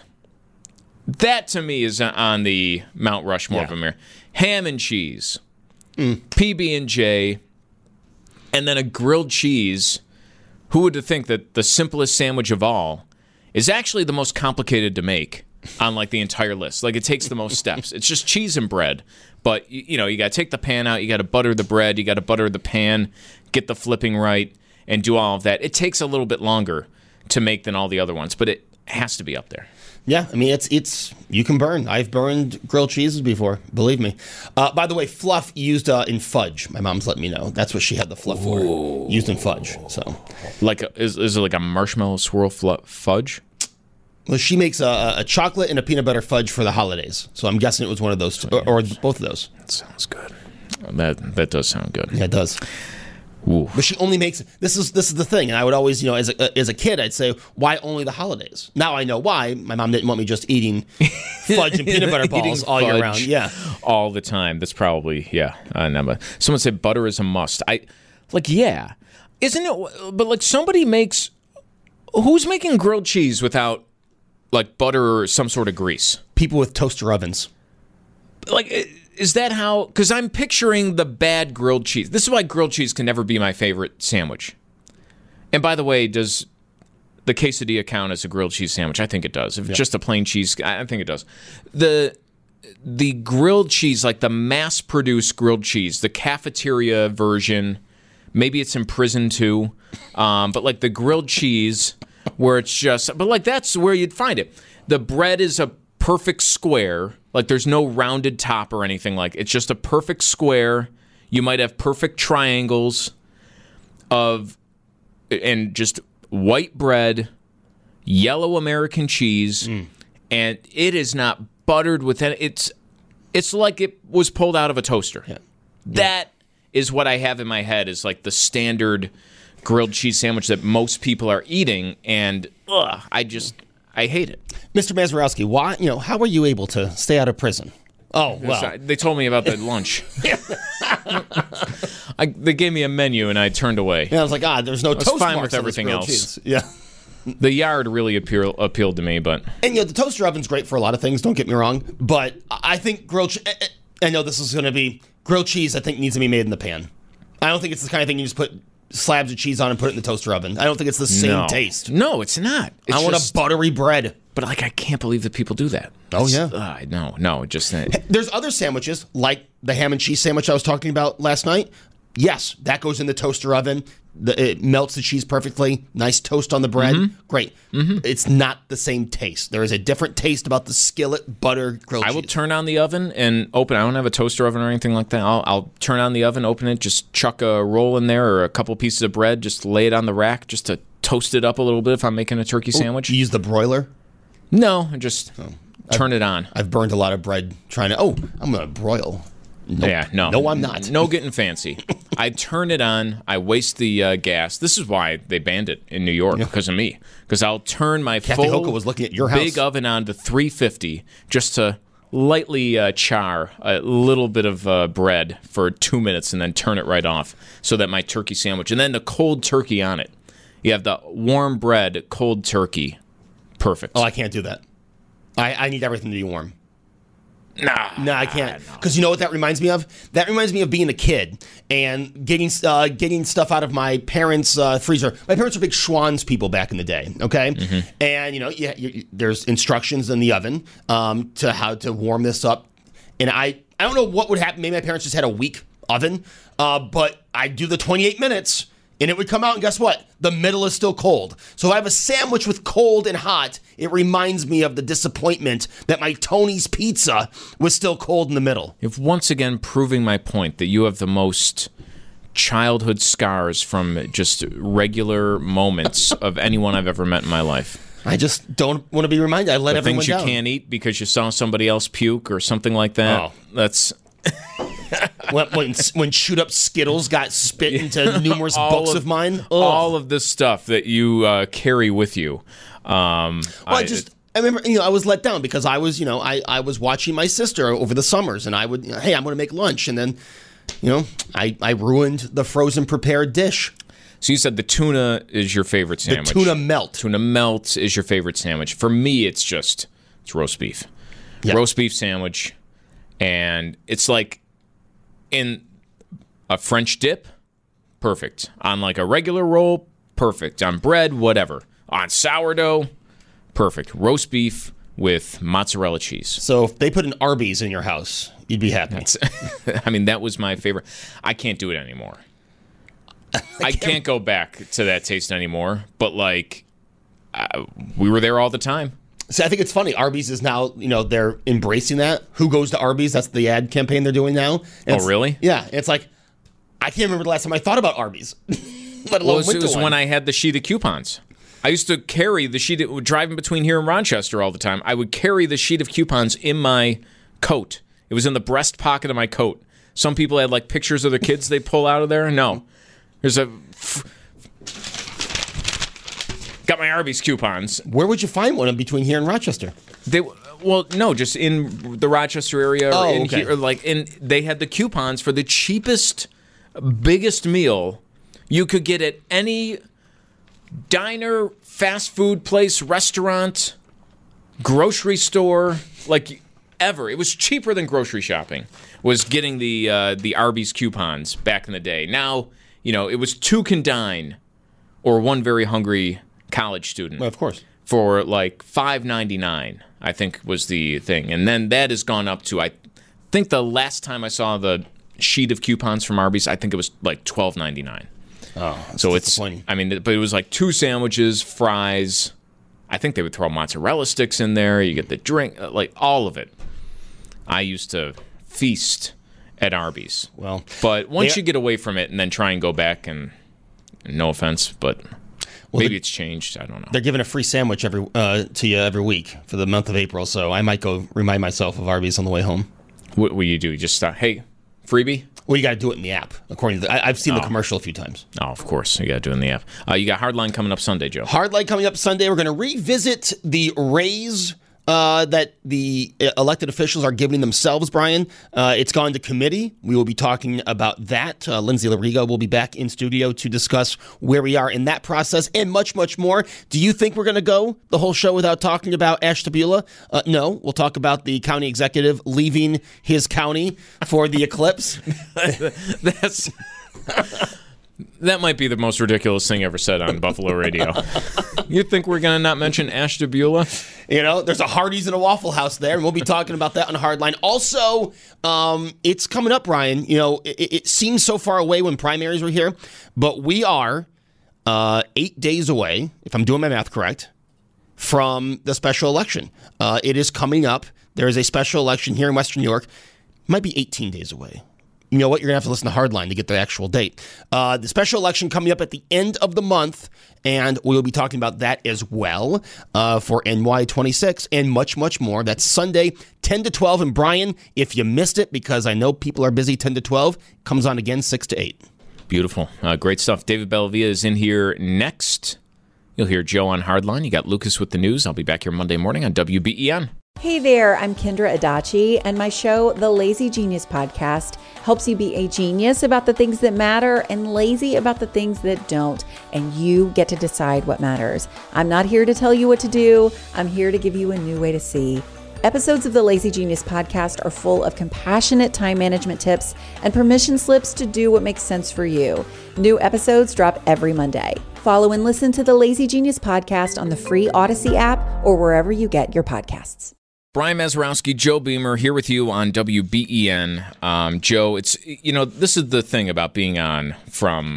B: That to me is on the Mount Rushmore
C: yeah.
B: of America. Ham and cheese,
C: mm.
B: P B and J, and then a grilled cheese. Who would have think that the simplest sandwich of all is actually the most complicated to make on like the entire list? Like it takes the most steps. It's just cheese and bread. But, you, you know, you got to take the pan out. You got to butter the bread. You got to butter the pan, get the flipping right, and do all of that. It takes a little bit longer to make than all the other ones, but it has to be up there.
C: Yeah, I mean, it's, it's you can burn. I've burned grilled cheeses before, believe me. Uh, by the way, fluff used uh, in fudge. My mom's let me know. That's what she had the fluff for, used in fudge. So,
B: like, a, is, is it like a marshmallow swirl fl- fudge?
C: Well, she makes a, a chocolate and a peanut butter fudge for the holidays. So I'm guessing it was one of those, two, or, or both of those.
B: That sounds good. That that does sound good.
C: Yeah, it does.
B: Ooh.
C: But she only makes this is this is the thing, and I would always, you know, as a as a kid, I'd say, why only the holidays? Now I know why. My mom didn't want me just eating fudge and peanut butter balls all year round. Yeah,
B: all the time. That's probably yeah. Uh, no, but someone said butter is a must. I like yeah, isn't it? But like somebody makes, who's making grilled cheese without like butter or some sort of grease?
C: People with toaster ovens.
B: Like. Is that how? Because I'm picturing the bad grilled cheese. This is why grilled cheese can never be my favorite sandwich. And by the way, does the quesadilla count as a grilled cheese sandwich? I think it does. If it's
C: yeah.
B: just a plain cheese, I think it does. The the grilled cheese, like the mass-produced grilled cheese, the cafeteria version, maybe it's in prison too, um, but like the grilled cheese where it's just, but like that's where you'd find it. The bread is a perfect square. Like there's no rounded top or anything like. It's just a perfect square. You might have perfect triangles of and just white bread, yellow American cheese, mm. and it is not buttered with any. It's it's like it was pulled out of a toaster.
C: Yeah.
B: That yeah. is what I have in my head is like the standard grilled cheese sandwich that most people are eating, and ugh, I just I hate it.
C: Mister Mazurowski, why, you know, how were you able to stay out of prison? Oh, well.
B: They told me about the lunch. I, they gave me a menu, and I turned away.
C: Yeah, I was like, ah, there's no
B: I was
C: toast
B: fine
C: marks
B: with everything else.
C: Cheese. Yeah.
B: The yard really appeal, appealed to me, but...
C: And, you know, the toaster oven's great for a lot of things, don't get me wrong, but I think grilled cheese... I know this is going to be... Grilled cheese, I think, needs to be made in the pan. I don't think it's the kind of thing you just put slabs of cheese on and put it in the toaster oven. I don't think it's the same
B: no.
C: taste.
B: No, it's not. It's
C: I want
B: just,
C: a buttery bread.
B: But, like, I can't believe that people do that.
C: Oh, yeah.
B: Uh, no, no, just... Uh,
C: There's other sandwiches, like the ham and cheese sandwich I was talking about last night. Yes, that goes in the toaster oven. The, it melts the cheese perfectly. Nice toast on the bread.
B: Mm-hmm.
C: Great. Mm-hmm. It's not the same taste. There is a different taste about the skillet butter grilled
B: I
C: cheese.
B: will turn on the oven and open. I don't have a toaster oven or anything like that. I'll, I'll turn on the oven, open it, just chuck a roll in there or a couple pieces of bread, just lay it on the rack just to toast it up a little bit if I'm making a turkey sandwich.
C: You use the broiler?
B: No, I just oh. turn
C: I've,
B: it on.
C: I've burned a lot of bread trying to, oh, I'm going to broil. Nope.
B: Yeah, no.
C: No, I'm not.
B: No getting fancy. I turn it on. I waste the uh, gas. This is why they banned it in New York, because of me. Because I'll turn my
C: Kathy
B: full
C: Hoka was looking at your house.
B: big oven on to three fifty just to lightly uh, char a little bit of uh, bread for two minutes and then turn it right off so that my turkey sandwich, and then the cold turkey on it. You have the warm bread, cold turkey. Perfect.
C: Oh, I can't do that. I, I need everything to be warm.
B: Nah,
C: no, I can't. Because you know what that reminds me of? That reminds me of being a kid and getting uh, getting stuff out of my parents' uh, freezer. My parents were big Schwann's people back in the day, okay? Mm-hmm. And, you know, you, you, there's instructions in the oven um, to how to warm this up. And I, I don't know what would happen. Maybe my parents just had a weak oven. Uh, but I do the twenty-eight minutes. And it would come out, and guess what? The middle is still cold. So if I have a sandwich with cold and hot, it reminds me of the disappointment that my Tony's pizza was still cold in the middle.
B: If once again proving my point that you have the most childhood scars from just regular moments of anyone I've ever met in my life.
C: I just don't want to be reminded. I let
B: the
C: everyone
B: things you
C: down.
B: can't eat because you saw somebody else puke or something like that.
C: Oh.
B: That's...
C: when, when when shoot up Skittles got spit into numerous books of, of mine. Ugh.
B: All of this stuff that you uh, carry with you. Um,
C: well, I,
B: I
C: just I remember you know I was let down because I was you know I, I was watching my sister over the summers, and I would hey I'm going to make lunch, and then you know I I ruined the frozen prepared dish.
B: So you said the tuna is your favorite sandwich.
C: The tuna melt.
B: Tuna melt is your favorite sandwich. For me, it's just it's roast beef.
C: Yeah.
B: Roast beef sandwich, and it's like. In a French dip, perfect. On like a regular roll, perfect. On bread, whatever. On sourdough, perfect. Roast beef with mozzarella cheese.
C: So if they put an Arby's in your house, you'd be happy.
B: That's, I mean, that was my favorite. I can't do it anymore. I can't go back to that taste anymore. But like, uh, we were there all the time.
C: See, I think it's funny. Arby's is now, you know, they're embracing that. Who goes to Arby's? That's the ad campaign they're doing now. And
B: oh, really?
C: Yeah. It's like, I can't remember the last time I thought about Arby's. Let alone
B: well, it
C: went
B: was
C: to one.
B: when I had the sheet of coupons. I used to carry the sheet, of, driving between here and Rochester all the time. I would carry the sheet of coupons in my coat. It was in the breast pocket of my coat. Some people had like pictures of their kids they pull out of there. No. There's a... F- Got my Arby's coupons.
C: Where would you find one in between here and Rochester?
B: They well, no, just in the Rochester area. Or
C: oh,
B: in
C: okay.
B: here, or like in they had the coupons for the cheapest, biggest meal you could get at any diner, fast food place, restaurant, grocery store, like ever. It was cheaper than grocery shopping. Was getting the uh, the Arby's coupons back in the day. Now, you know, it was two can dine or one very hungry college student.
C: Well, of course.
B: For like five ninety-nine, I think was the thing. And then that has gone up to, I think the last time I saw the sheet of coupons from Arby's, I think it was like twelve ninety-nine.
C: Oh, that's
B: so it's, I mean, but it was like two sandwiches, fries. I think they would throw mozzarella sticks in there. You get the drink, like all of it. I used to feast at Arby's.
C: Well,
B: but once
C: you
B: get away from it and then try and go back, and, and no offense, but... Well, maybe it's changed. I don't know.
C: They're giving a free sandwich every uh, to you every week for the month of April, so I might go remind myself of Arby's on the way home.
B: What will you do? You just stop, hey, freebie?
C: Well, you got to do it in the app, according to the, I, I've seen
B: oh.
C: the commercial a few times.
B: Oh, of course. You got to do it in the app. Uh, you got Hardline coming up Sunday, Joe.
C: Hardline coming up Sunday. We're going to revisit the raise uh, that the elected officials are giving themselves, Brian. Uh, it's gone to committee. We will be talking about that. Uh, Lindsay Larigo will be back in studio to discuss where we are in that process and much, much more. Do you think we're going to go the whole show without talking about Ashtabula? Uh, no. We'll talk about the county executive leaving his county for the eclipse.
B: That's... That might be the most ridiculous thing ever said on Buffalo radio. You think we're going to not mention Ashtabula?
C: You know, there's a Hardee's and a Waffle House there, and we'll be talking about that on Hardline. Also, um, it's coming up, Ryan. You know, it, it seems so far away when primaries were here, but we are uh, eight days away, if I'm doing my math correct, from the special election. Uh, it is coming up. There is a special election here in Western New York. It might be eighteen days away. You know what? You're going to have to listen to Hardline to get the actual date. Uh, the special election coming up at the end of the month, and we'll be talking about that as well uh, for N Y twenty-six and much, much more. That's Sunday, ten to twelve. And Brian, if you missed it, because I know people are busy ten to twelve, comes on again six to eight.
B: Beautiful. Uh, great stuff. David Bellavia is in here next. You'll hear Joe on Hardline. You got Lucas with the news. I'll be back here Monday morning on W B E N.
G: Hey there, I'm Kendra Adachi, and my show, The Lazy Genius Podcast, helps you be a genius about the things that matter and lazy about the things that don't, and you get to decide what matters. I'm not here to tell you what to do. I'm here to give you a new way to see. Episodes of the Lazy Genius Podcast are full of compassionate time management tips and permission slips to do what makes sense for you. New episodes drop every Monday. Follow and listen to the Lazy Genius Podcast on the free Odyssey app or wherever you get your podcasts.
B: Brian Mazurowski, Joe Beamer, here with you on W B E N. Um, Joe, it's, you know, this is the thing about being on from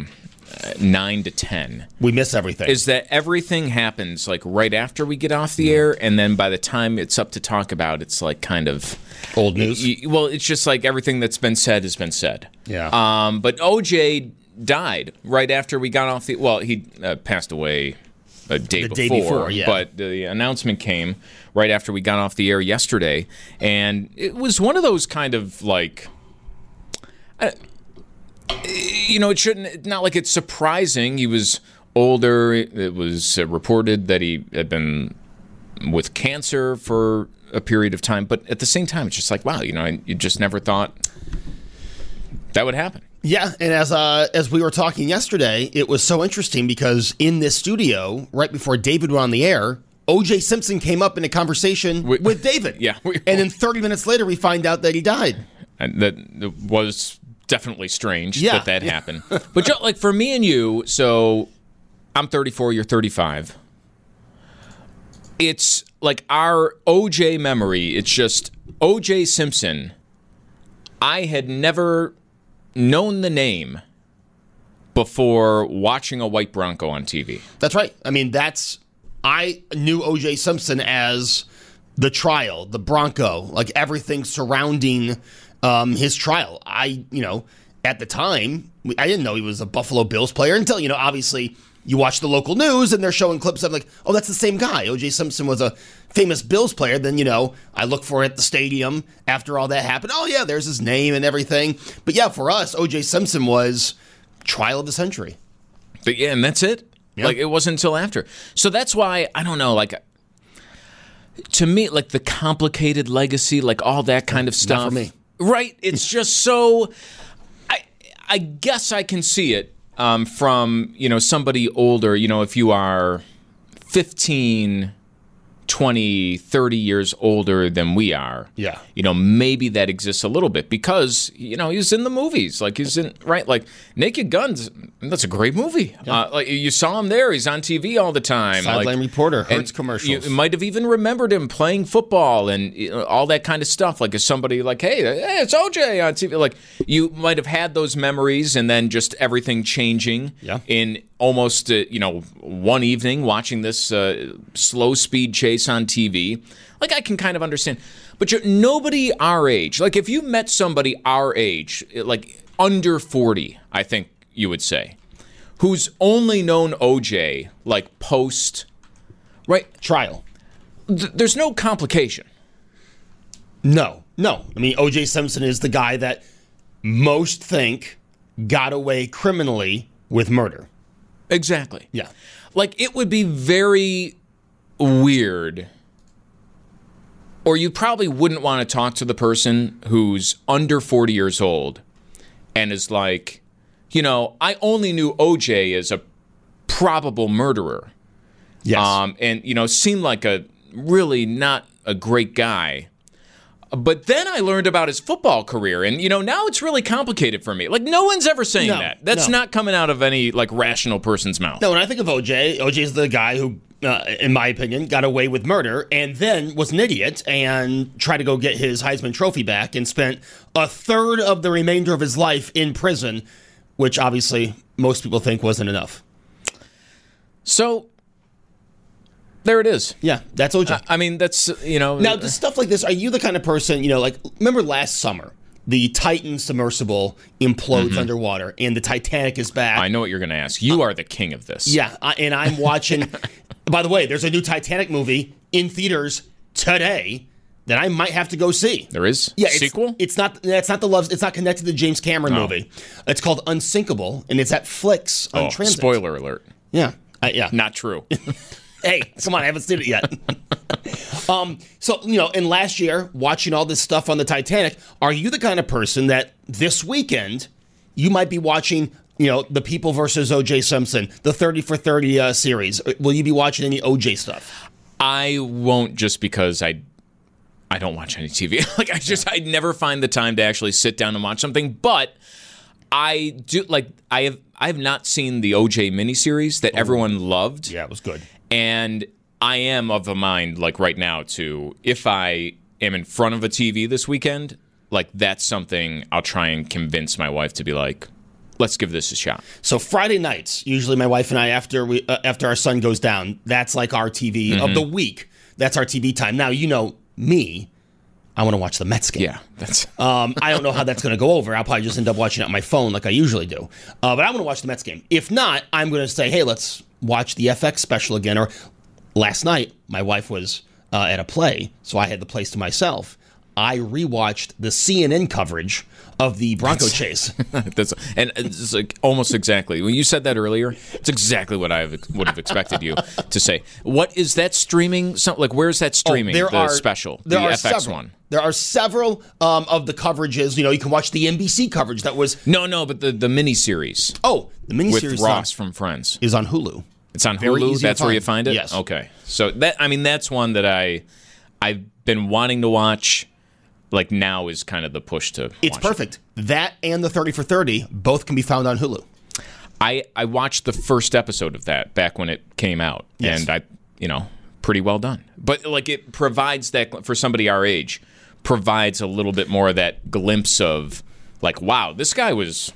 B: uh, nine to ten.
C: We miss everything.
B: Is that everything happens like right after we get off the air, and then by the time it's up to talk about, it's like kind of
C: old news.
B: Y- well, it's just like everything that's been said has been said.
C: Yeah.
B: Um, but O J died right after we got off the. Well, he uh, passed away a day
C: the
B: before.
C: day before, yeah.
B: But the announcement came right after we got off the air yesterday, and it was one of those kind of like. Uh, you know, it shouldn't. Not like it's surprising. He was older. It was uh, reported that he had been with cancer for a period of time. But at the same time, it's just like, wow, you know, you just never thought that would happen.
C: Yeah, and as uh, as we were talking yesterday, it was so interesting because in this studio, right before David went on the air, O J Simpson came up in a conversation
B: We-
C: with David.
B: Yeah. We-
C: and then thirty minutes later, we find out that he died.
B: And that was definitely strange
C: Yeah.
B: that that happened. But Joe, like for me and you, so I'm thirty-four, you're thirty-five. It's like our O J memory. It's just O J Simpson. I had never known the name before watching a white Bronco on T V.
C: That's right. I mean, that's I knew O J Simpson as the trial, the Bronco, like everything surrounding um, his trial. I, you know, at the time, I didn't know he was a Buffalo Bills player until, you know, obviously you watch the local news and they're showing clips of like, oh, that's the same guy. O J Simpson was a famous Bills player. Then, you know, I look for it at the stadium after all that happened. Oh, yeah, there's his name and everything. But yeah, for us, O J Simpson was trial of the century.
B: But yeah, and that's it.
C: Yeah.
B: Like, it wasn't until after. So that's why, I don't know, like, to me, like, the complicated legacy, like, all that kind of stuff.
C: Not for me.
B: Right? It's just so, I I guess I can see it um, from, you know, somebody older, you know, if you are fifteen, twenty, thirty years older than we are.
C: Yeah.
B: You know, maybe that exists a little bit because, you know, he's in the movies. Like, he's in, right? Like, Naked Guns, that's a great movie. Yeah. Uh, like, you saw him there. He's on T V all the time.
C: Sideline
B: like,
C: reporter, Hertz
B: and
C: commercials.
B: You might have even remembered him playing football and you know, all that kind of stuff. Like, as somebody like, hey, hey, it's O J on T V. Like, you might have had those memories and then just everything changing
C: Yeah.
B: in almost, uh, you know, one evening watching this uh, slow speed chase on T V. Like, I can kind of understand. But you're, nobody our age, like if you met somebody our age, like under forty, I think you would say, who's only known O J like post, right?
C: Trial.
B: Th- there's no complication.
C: No, no. I mean, O J Simpson is the guy that most think got away criminally with murder.
B: Exactly.
C: Yeah.
B: Like, it would be very weird, or you probably wouldn't want to talk to the person who's under forty years old and is like, you know, I only knew O J as a probable murderer.
C: Yes.
B: Um, and, you know, seemed like a really not a great guy. But then I learned about his football career, and, you know, now it's really complicated for me. Like, no one's ever saying
C: No,
B: that. That's
C: no.
B: not coming out of any, like, rational person's mouth.
C: No, when I think of O J, O J is the guy who, uh, in my opinion, got away with murder and then was an idiot and tried to go get his Heisman Trophy back and spent a third of the remainder of his life in prison, which obviously most people think wasn't enough.
B: So, there it is.
C: Yeah, that's O J.
B: I mean, that's, you know...
C: Now, just stuff like this, are you the kind of person, you know, like, remember last summer, the Titan submersible implodes
B: Mm-hmm.
C: underwater and the Titanic is back?
B: I know what you're going to ask. You are the king of this.
C: Yeah, I, and I'm watching. By the way, there's a new Titanic movie in theaters today that I might have to go see.
B: There is?
C: Yeah, it's,
B: Sequel?
C: It's not. It's not the love. It's not connected to the James Cameron
B: Oh.
C: movie. It's called Unsinkable, and it's at Flicks on
B: Oh,
C: Transit.
B: spoiler alert.
C: Yeah, I, yeah.
B: Not true.
C: Hey, come on, I haven't seen it yet. um, so, you know, and last year, watching all this stuff on the Titanic, are you the kind of person that this weekend you might be watching, you know, The People versus O J Simpson, the thirty for thirty uh, series? Will you be watching any O J stuff?
B: I won't, just because I I don't watch any T V. Like, I just, I never find the time to actually sit down and watch something. But I do, like, I have I have not seen the O J miniseries that everyone loved.
C: Yeah, it was good.
B: And I am of a mind, like right now, to, if I am in front of a T V this weekend, like, that's something I'll try and convince my wife to be like, let's give this a shot.
C: So Friday nights, usually my wife and I, after we uh, after our son goes down, that's like our T V mm-hmm. of the week. That's our T V time. Now, you know me, I want to watch the Mets game.
B: Yeah, that's.
C: um, I don't know how that's going to go over. I'll probably just end up watching it on my phone like I usually do. Uh, but I want to watch the Mets game. If not, I'm going to say, hey, let's watch the F X special again. Or last night, my wife was uh, at a play, so I had the place to myself. I rewatched the C N N coverage of the Bronco
B: that's,
C: chase.
B: That's, and it's like almost exactly. When you said that earlier, it's exactly what I would have expected you to say. What is that streaming? Some, like, where's that streaming,
C: oh, there
B: the
C: are,
B: special,
C: there
B: the
C: are
B: F X
C: several.
B: one?
C: There are several um, of the coverages. You know, you can watch the N B C coverage that was...
B: No, no, but the, the miniseries.
C: Oh, the miniseries.
B: With Ross on, from Friends.
C: Is on Hulu.
B: It's on
C: Very
B: Hulu?
C: easy
B: That's
C: to
B: where
C: find.
B: you find it?
C: Yes.
B: Okay. So, that I mean, that's one that I, I've been wanting to watch. Like, now is kind of the push to
C: It's
B: watch
C: perfect.
B: It.
C: That and the thirty for thirty both can be found on Hulu.
B: I, I watched the first episode of that back when it came out.
C: Yes.
B: And I, you know, pretty well done. But, like, it provides that, for somebody our age, provides a little bit more of that glimpse of, like, wow, this guy was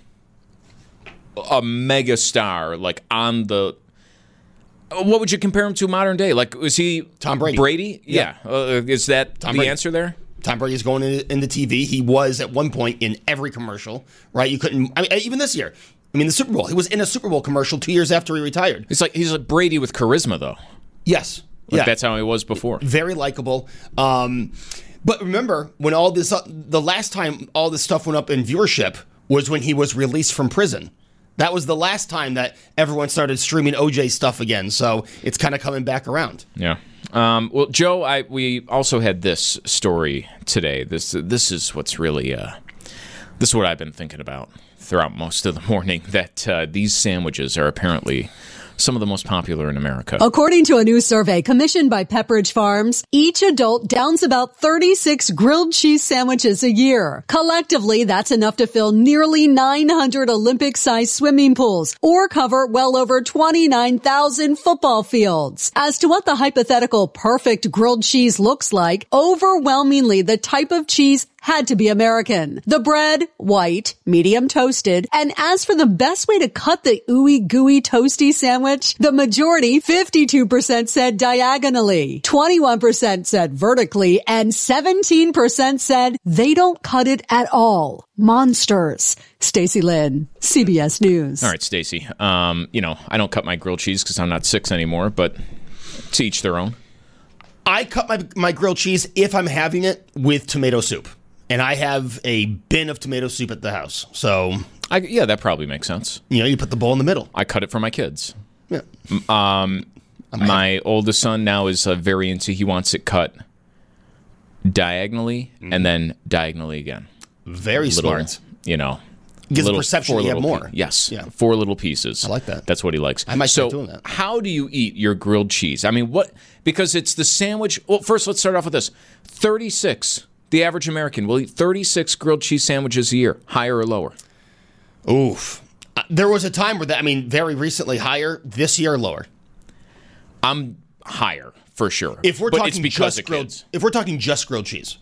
B: a mega star, like, on the... What would you compare him to modern day? Like, was he...
C: Tom Brady.
B: Brady? Yeah. yeah. Uh, is that
C: Tom
B: the
C: Brady.
B: answer there?
C: Tom Brady's going into, into T V. He was at one point in every commercial, right? You couldn't, I mean, even this year. I mean, the Super Bowl. He was in a Super Bowl commercial two years after he retired.
B: It's like he's like Brady with charisma, though.
C: Yes.
B: Like
C: yeah.
B: That's how he was before.
C: Very likable. Um, but remember, when all this, uh, the last time all this stuff went up in viewership was when he was released from prison. That was the last time that everyone started streaming O J stuff again. So it's kind of coming back around.
B: Yeah. Um, well, Joe, I we also had this story today. This this is what's really uh, this is what I've been thinking about throughout most of the morning. That uh, these sandwiches are apparently some of the most popular in America.
D: According to a new survey commissioned by Pepperidge Farms, each adult downs about thirty-six grilled cheese sandwiches a year. Collectively, that's enough to fill nearly nine hundred Olympic-sized swimming pools or cover well over twenty-nine thousand football fields. As to what the hypothetical perfect grilled cheese looks like, overwhelmingly the type of cheese had to be American. The bread, white, medium toasted. And as for the best way to cut the ooey gooey toasty sandwich, the majority, fifty-two percent said diagonally, twenty-one percent said vertically, and seventeen percent said they don't cut it at all. Monsters. Stacey Lynn, C B S News.
B: All right, Stacey. Um, you know, I don't cut my grilled cheese because I'm not six anymore, but to each their own.
C: I cut my, my grilled cheese if I'm having it with tomato soup. And I have a bin of tomato soup at the house. So,
B: I, yeah, that probably makes sense.
C: You know, you put the bowl in the middle.
B: I cut it for my kids.
C: Yeah.
B: Um, my oldest son now is uh, very into, he wants it cut diagonally mm. and then diagonally again.
C: Very
B: little,
C: smart.
B: You know.
C: Gives the perception you have more.
B: Pe- yes.
C: Yeah.
B: Four little pieces.
C: I like that.
B: That's what he likes.
C: I might
B: so
C: start doing that.
B: How do you eat your grilled cheese? I mean, what? Because it's the sandwich. Well, first, let's start off with this. thirty-six. The average American will eat thirty-six grilled cheese sandwiches a year. Higher or lower?
C: Oof. Uh, there was a time where that, I mean, very recently higher. This year, lower.
B: I'm higher, for sure.
C: If we're
B: but
C: talking
B: it's because
C: just
B: of
C: grilled,
B: kids.
C: if we're talking just grilled cheese.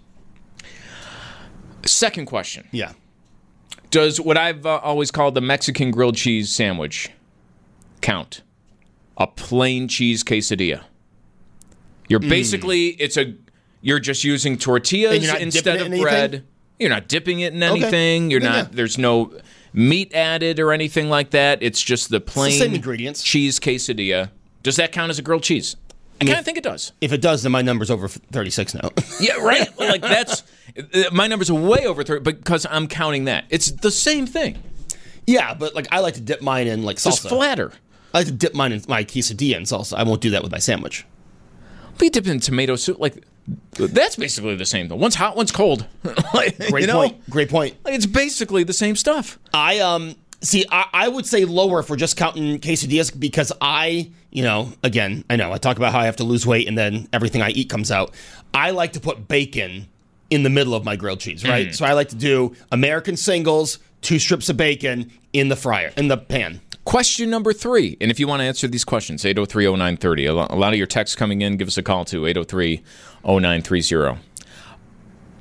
B: Second question.
C: Yeah.
B: Does what I've uh, always called the Mexican grilled cheese sandwich count? A plain cheese quesadilla. You're basically, mm. it's a, you're just using tortillas instead of bread. You're not dipping it in anything. Okay. You're
C: yeah,
B: not,
C: yeah.
B: there's no meat added or anything like that. It's just the plain
C: it's the same ingredients.
B: Cheese quesadilla. Does that count as a grilled cheese? I kind of think it does.
C: If it does, then my number's over thirty-six now.
B: Yeah, right? Like that's, my number's way over thirty because I'm counting that. It's the same thing.
C: Yeah, but like I like to dip mine in like salsa.
B: Just flatter.
C: I like to dip mine in my quesadilla in salsa. I won't do that with my sandwich.
B: But you dip it in tomato soup, like that's basically the same though. One's hot, one's cold. Like,
C: Great
B: you know?
C: point. Great point.
B: Like, it's basically the same stuff.
C: I um see. I, I would say lower if we're just counting quesadillas because I, you know, again, I know I talk about how I have to lose weight and then everything I eat comes out. I like to put bacon in the middle of my grilled cheese, right? Mm. So I like to do American singles, two strips of bacon in the fryer, in the pan.
B: Question number three, and if you want to answer these questions, eight oh three oh nine three oh. A lot of your texts coming in, give us a call to eight oh three oh nine three oh.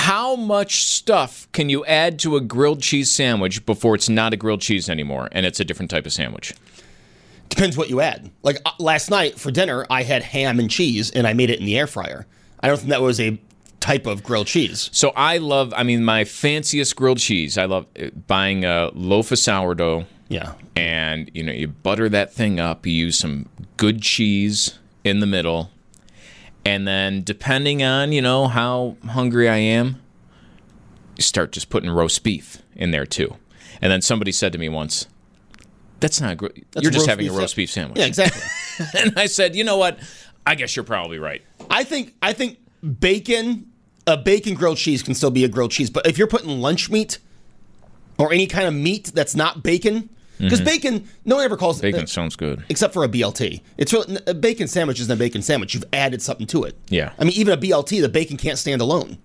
B: how much stuff can you add to a grilled cheese sandwich before it's not a grilled cheese anymore and it's a different type of sandwich?
C: Depends what you add. Like uh, last night for dinner, I had ham and cheese, and I made it in the air fryer. I don't think that was a type of grilled cheese.
B: So I love, I mean, my fanciest grilled cheese, I love buying a loaf of sourdough.
C: Yeah.
B: And, you know, you butter that thing up. You use some good cheese in the middle. And then depending on, you know, how hungry I am, you start just putting roast beef in there too. And then somebody said to me once, that's not gr- you're just having a roast beef sandwich.
C: Yeah, exactly.
B: And I said, you know what? I guess you're probably right.
C: I think I think bacon, a bacon grilled cheese can still be a grilled cheese. But if you're putting lunch meat or any kind of meat that's not bacon, because mm-hmm. bacon, no one ever calls
B: bacon.
C: it.
B: Bacon sounds good.
C: Except for a B L T. It's really, a bacon sandwich isn't a bacon sandwich. You've added something to it.
B: Yeah.
C: I mean, even a B L T, the bacon can't stand alone.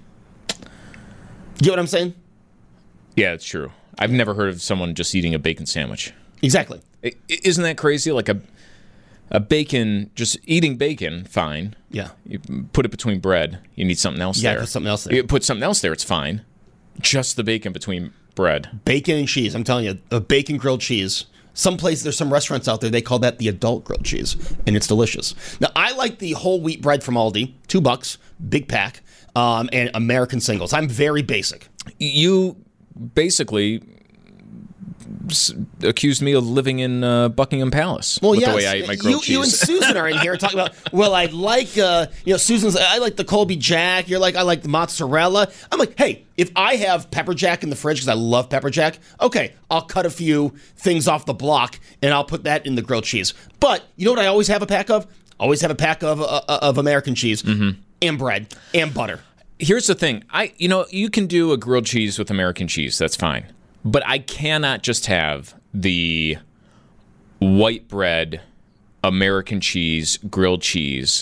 C: Get what I'm saying?
B: Yeah, it's true. I've never heard of someone just eating a bacon sandwich.
C: Exactly.
B: I, isn't that crazy? Like a a bacon, just eating bacon, fine.
C: Yeah.
B: You put it between bread. You need something else
C: yeah,
B: there.
C: Yeah, put something else there.
B: You put something else there, it's fine. Just the bacon between bread.
C: Bacon and cheese. I'm telling you, a bacon grilled cheese. Some places, there's some restaurants out there, they call that the adult grilled cheese, and it's delicious. Now, I like the whole wheat bread from Aldi, two bucks, big pack, um, and American singles. I'm very basic.
B: You basically s- accused me of living in uh, Buckingham Palace
C: well,
B: with
C: yes.
B: the way I eat my grilled
C: you,
B: cheese.
C: You and Susan are in here talking about, well, I like, uh, you know, Susan's, I like the Colby Jack. You're like, I like the mozzarella. I'm like, hey, if I have pepper jack in the fridge because I love pepper jack, okay, I'll cut a few things off the block and I'll put that in the grilled cheese. But you know what I always have a pack of? Always have a pack of uh, of American cheese mm-hmm. and bread and butter.
B: Here's the thing. I, you know, you can do a grilled cheese with American cheese. That's fine. But I cannot just have the white bread, American cheese, grilled cheese.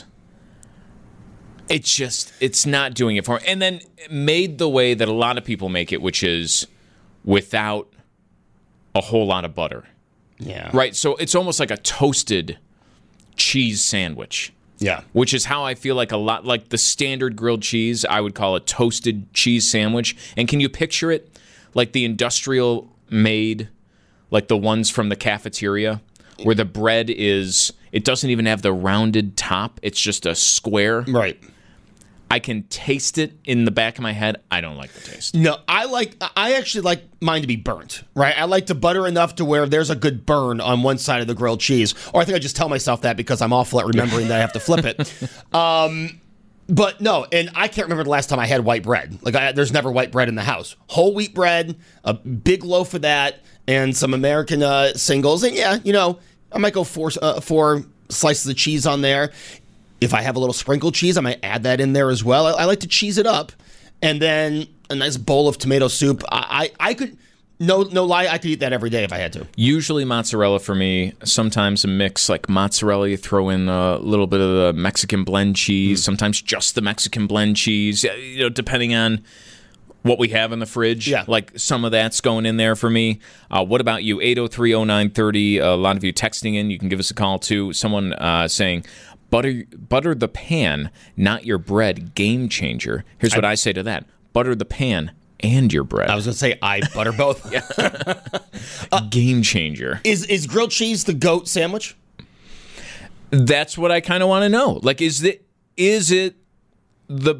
B: It's just, it's not doing it for me. And then made the way that a lot of people make it, which is without a whole lot of butter.
C: Yeah.
B: Right? So it's almost like a toasted cheese sandwich.
C: Yeah.
B: Which is how I feel like a lot, like the standard grilled cheese, I would call a toasted cheese sandwich. And can you picture it? Like the industrial made, like the ones from the cafeteria, where the bread is, it doesn't even have the rounded top. It's just a square.
C: Right.
B: I can taste it in the back of my head. I don't like the taste.
C: No, I like, I actually like mine to be burnt, right? I like to butter enough to where there's a good burn on one side of the grilled cheese. Or I think I just tell myself that because I'm awful at remembering that I have to flip it. Um, but no, and I can't remember the last time I had white bread. Like, I, there's never white bread in the house. Whole wheat bread, a big loaf of that, and some American uh, singles. And yeah, you know, I might go four, uh, four slices of cheese on there. If I have a little sprinkled cheese, I might add that in there as well. I, I like to cheese it up. And then a nice bowl of tomato soup. I, I, I could, no no lie, I could eat that every day if I had to.
B: Usually mozzarella for me, sometimes a mix like mozzarella, you throw in a little bit of the Mexican blend cheese, mm. sometimes just the Mexican blend cheese, you know, depending on what we have in the fridge.
C: Yeah.
B: Like some of that's going in there for me. Uh, what about you? eight oh three oh nine three oh. A lot of you texting in. You can give us a call too. Someone uh, saying, butter butter the pan, not your bread. Game changer. Here's what I, I say to that. Butter the pan and your bread.
C: I was going to say I butter both.
B: uh, Game changer.
C: Is is grilled cheese the goat sandwich?
B: That's what I kind of want to know. Like, is it is it the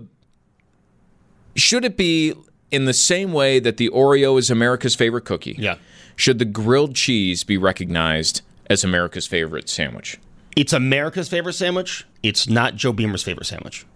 B: should it be in the same way that the Oreo is America's favorite cookie?
C: Yeah.
B: Should the grilled cheese be recognized as America's favorite sandwich?
C: It's America's favorite sandwich. It's not Joe Beamer's favorite sandwich.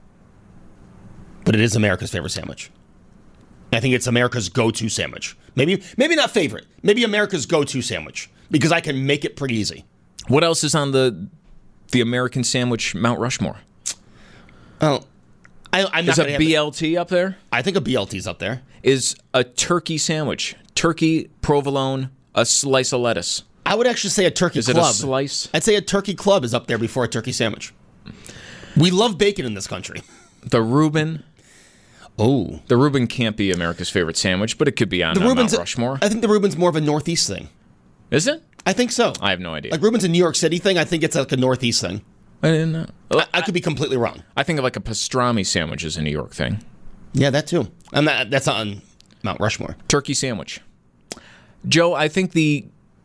C: But it is America's favorite sandwich. I think it's America's go-to sandwich. Maybe maybe not favorite. Maybe America's go-to sandwich. Because I can make it pretty easy.
B: What else is on the the American sandwich Mount Rushmore?
C: Oh, I, I'm not
B: Is a B L T
C: the,
B: up there?
C: I think a B L T's up there.
B: Is a turkey sandwich. Turkey, provolone, a slice of lettuce.
C: I would actually say a turkey
B: is
C: club.
B: Is it a slice?
C: I'd say a turkey club is up there before a turkey sandwich. We love bacon in this country.
B: The Reuben.
C: Oh.
B: The Reuben can't be America's favorite sandwich, but it could be on
C: the
B: uh,
C: Reuben's,
B: Mount Rushmore.
C: I think the Reuben's more of a Northeast thing.
B: Is it?
C: I think so.
B: I have no idea.
C: Like Reuben's a New York City thing. I think it's like a Northeast thing.
B: I didn't know.
C: I, I could be completely wrong.
B: I think of like a pastrami sandwich as a New York thing.
C: Yeah, that too. I'm not, that's not on Mount Rushmore.
B: Turkey sandwich. Joe, I think the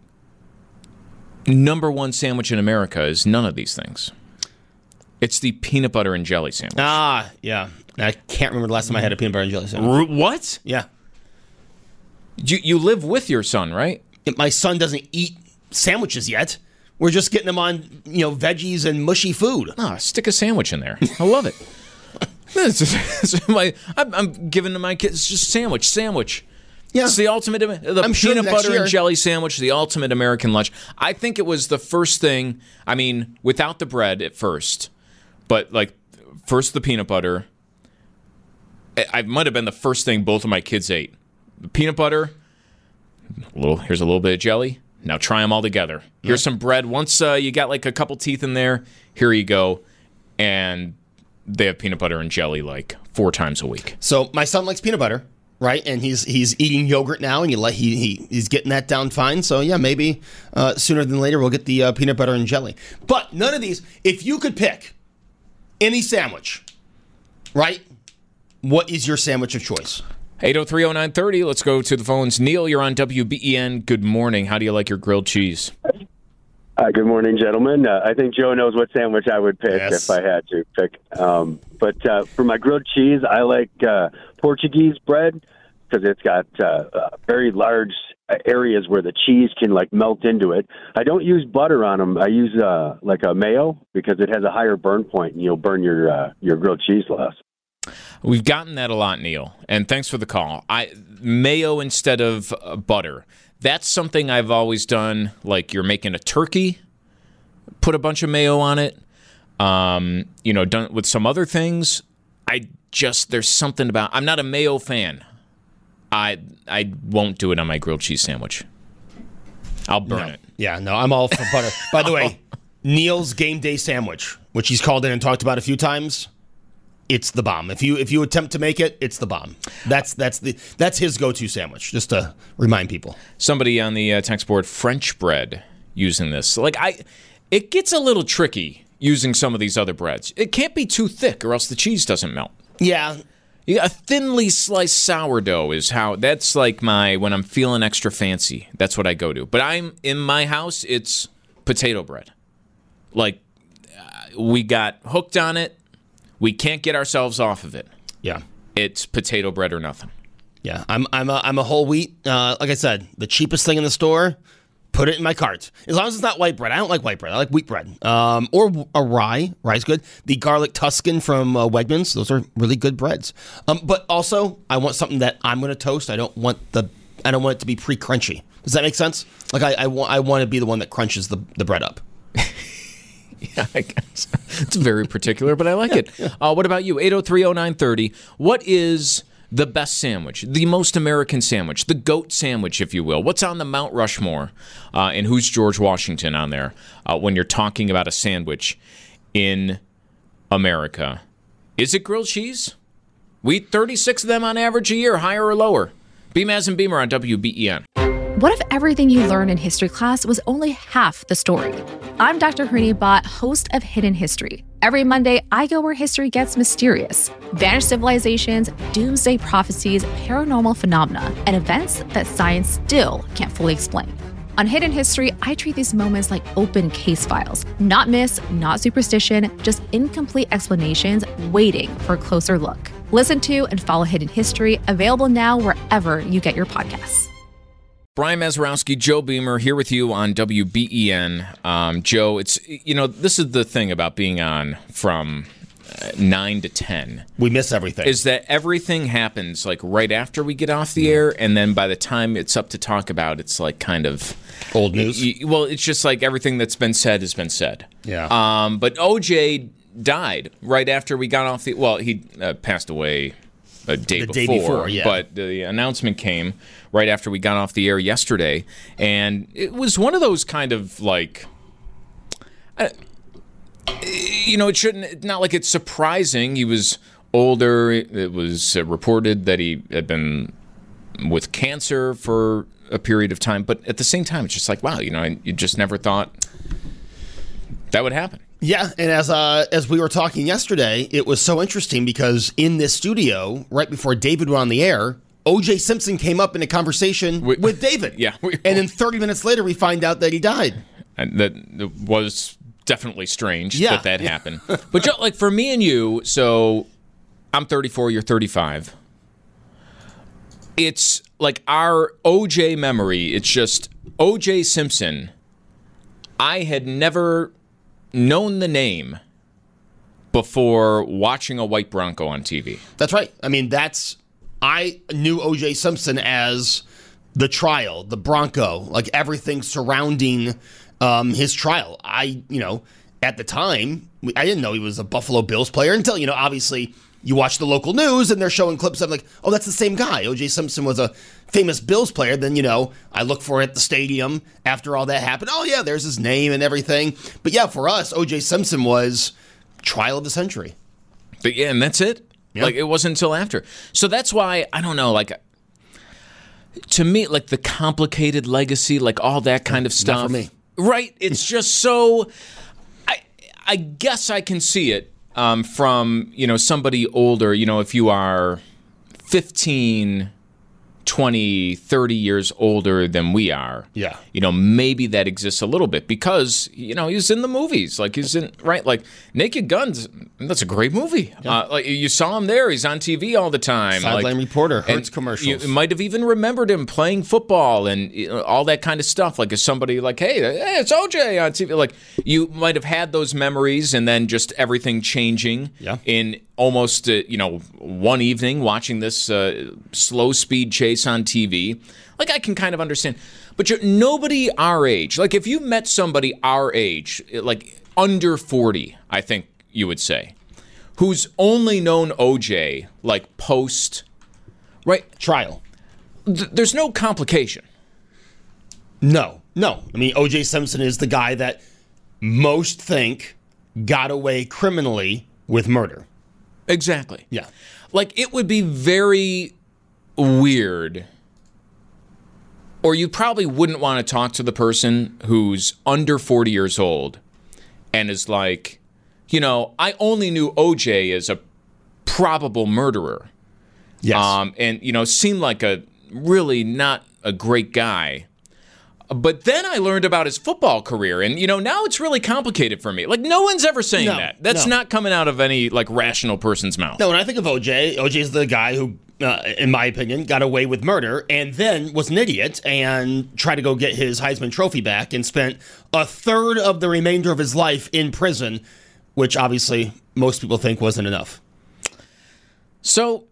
B: number one sandwich in America is none of these things. It's the peanut butter and jelly sandwich.
C: Ah, yeah. I can't remember the last time I had a peanut butter and jelly sandwich.
B: R- what?
C: Yeah.
B: You, you live with your son, right?
C: My son doesn't eat sandwiches yet. We're just getting him on, you know, veggies and mushy food.
B: Oh, stick a sandwich in there. I love it. It's just, it's my, I'm, I'm giving to my kids just sandwich, sandwich.
C: Yeah.
B: It's the ultimate, the
C: I'm sure
B: peanut
C: next
B: butter
C: year-
B: and jelly sandwich, the ultimate American lunch. I think it was the first thing, I mean, without the bread at first, but like first the peanut butter. I, I might have been the first thing both of my kids ate. The peanut butter, a little, here's a little bit of jelly. Now try them all together. Here's some bread. Once uh, you got like a couple teeth in there, here you go. And they have peanut butter and jelly like four times a week.
C: So my son likes peanut butter, right? And he's he's eating yogurt now, and you let he, he he's getting that down fine. So yeah, maybe uh, sooner than later we'll get the uh, peanut butter and jelly. But none of these. If you could pick any sandwich, right? What is your sandwich of choice?
B: eight oh three oh nine thirty. Let's go to the phones. Neil, you're on W B E N. Good morning. How do you like your grilled cheese?
E: Uh, good morning, gentlemen. Uh, I think Joe knows what sandwich I would pick
C: Yes.
E: if I had to pick. Um, but uh, for my grilled cheese, I like uh, Portuguese bread because it's got uh, uh, very large areas where the cheese can like melt into it. I don't use butter on them. I use uh, like a mayo because it has a higher burn point, and you'll burn your uh, your grilled cheese less.
B: We've gotten that a lot, Neil, and thanks for the call. I mayo instead of uh, butter. That's something I've always done. Like you're making a turkey, put a bunch of mayo on it. Um, you know, done with some other things. I just there's something about. I'm not a mayo fan. I I won't do it on my grilled cheese sandwich. I'll burn
C: No.
B: it.
C: Yeah, no, I'm all for butter. By the way, Neil's game day sandwich, which he's called in and talked about a few times, it's the bomb. If you if you attempt to make it, it's the bomb. That's that's the that's his go-to sandwich. Just to remind people.
B: Somebody on the uh, text board, French bread, using this. Like I, it gets a little tricky using some of these other breads. It can't be too thick, or else the cheese doesn't melt.
C: Yeah.
B: Yeah, a thinly sliced sourdough is how. That's like my when I'm feeling extra fancy. That's what I go to. But I'm in my house. It's potato bread. Like uh, we got hooked on it. We can't get ourselves off of it.
C: Yeah.
B: It's potato bread or nothing.
C: Yeah. I'm I'm a, I'm a whole wheat. Uh, like I said, the cheapest thing in the store. Put it in my cart. As long as it's not white bread. I don't like white bread. I like wheat bread. Um, or a rye. Rye's good. The garlic Tuscan from uh, Wegmans. Those are really good breads. Um, but also, I want something that I'm going to toast. I don't want the. I don't want it to be pre-crunchy. Does that make sense? Like I, I want. I want to be the one that crunches the, the bread up.
B: Yeah, I guess. It's very particular, but I like it. Uh, what about you? eight oh three oh nine thirty. What is the best sandwich, the most American sandwich, the goat sandwich, if you will? What's on the Mount Rushmore, uh, and who's George Washington on there uh, when you're talking about a sandwich in America? Is it grilled cheese? We eat thirty-six of them on average a year, higher or lower. Beamaz and Beamer on W B E N.
H: What if everything you learned in history class was only half the story? I'm Doctor Hooni Bhatt, host of Hidden History. Every Monday, I go where history gets mysterious. Vanished civilizations, doomsday prophecies, paranormal phenomena, and events that science still can't fully explain. On Hidden History, I treat these moments like open case files. Not myths, not superstition, just incomplete explanations waiting for a closer look. Listen to and follow Hidden History, available now wherever you get your podcasts.
B: Brian Mazurowski, Joe Beamer, here with you on W B E N. Um, Joe, it's you know this is the thing about being on from uh, nine to ten.
C: We miss everything.
B: Is that everything happens like right after we get off the air, and then by the time it's up to talk about, it's like kind of
C: old news.
B: Y- y- well, it's just like everything that's been said has been said.
C: Yeah.
B: Um, but O J died right after we got off the. Well, he uh, passed away a day
C: The
B: before.
C: day before, yeah.
B: But the announcement came right after we got off the air yesterday, and it was one of those kind of like. Uh, you know, it shouldn't. Not like it's surprising. He was older. It was uh, reported that he had been with cancer for a period of time, but at the same time, it's just like, wow, you know, you just never thought that would happen.
C: Yeah, and as uh, as we were talking yesterday, it was so interesting because in this studio, right before David went on the air, O J Simpson came up in a conversation we, with David.
B: Yeah. We,
C: and then thirty minutes later, we find out that he died.
B: And that was definitely strange
C: yeah.
B: that that happened. But Joe, like for me and you, so I'm thirty-four, you're thirty-five. It's like our O J memory. It's just O J Simpson. I had never known the name before watching a white Bronco on T V.
C: That's right. I mean, that's I knew O J Simpson as the trial, the Bronco, like everything surrounding um, his trial. I, you know, at the time, I didn't know he was a Buffalo Bills player until, you know, obviously you watch the local news and they're showing clips of like, oh, that's the same guy. O J Simpson was a famous Bills player. Then, you know, I look for it at the stadium after all that happened. Oh, yeah, there's his name and everything. But yeah, for us, O J Simpson was trial of the century.
B: But yeah, and that's it.
C: Yeah.
B: Like, it wasn't until after. So that's why, I don't know, like, to me, like, the complicated legacy, like, all that kind of stuff.
C: Not for me.
B: Right? It's just so, I I guess I can see it um, from, you know, somebody older, you know, if you are fifteen, twenty, thirty years older than we are.
C: Yeah.
B: You know, maybe that exists a little bit because, you know, he's in the movies. Like, he's in, right? Like, Naked Guns, that's a great movie. Yeah. Uh, like, you saw him there. He's on T V all the time.
C: Sideline
B: like,
C: reporter, Hertz commercials.
B: You might have even remembered him playing football and you know, all that kind of stuff. Like, as somebody like, hey, hey, it's O J on T V. Like, you might have had those memories and then just everything changing
C: yeah.
B: in almost, uh, you know, one evening watching this uh, slow speed chase on T V. Like, I can kind of understand. But you're, nobody our age, like if you met somebody our age, like under forty, I think you would say, who's only known O J like post, right?
C: Trial.
B: Th- there's no complication.
C: No, no. I mean, O J Simpson is the guy that most think got away criminally with murder.
B: Exactly.
C: Yeah.
B: Like, it would be very weird, or you probably wouldn't want to talk to the person who's under forty years old and is like, you know, I only knew O J as a probable murderer.
C: Yes.
B: Um, and, you know, seemed like a really not a great guy. But then I learned about his football career, and, you know, now it's really complicated for me. Like, no one's ever saying
C: no,
B: that. That's
C: no.
B: not coming out of any, like, rational person's mouth.
C: No, when I think of O J, O J's the guy who, uh, in my opinion, got away with murder and then was an idiot and tried to go get his Heisman Trophy back and spent a third of the remainder of his life in prison, which obviously most people think wasn't enough.
B: So,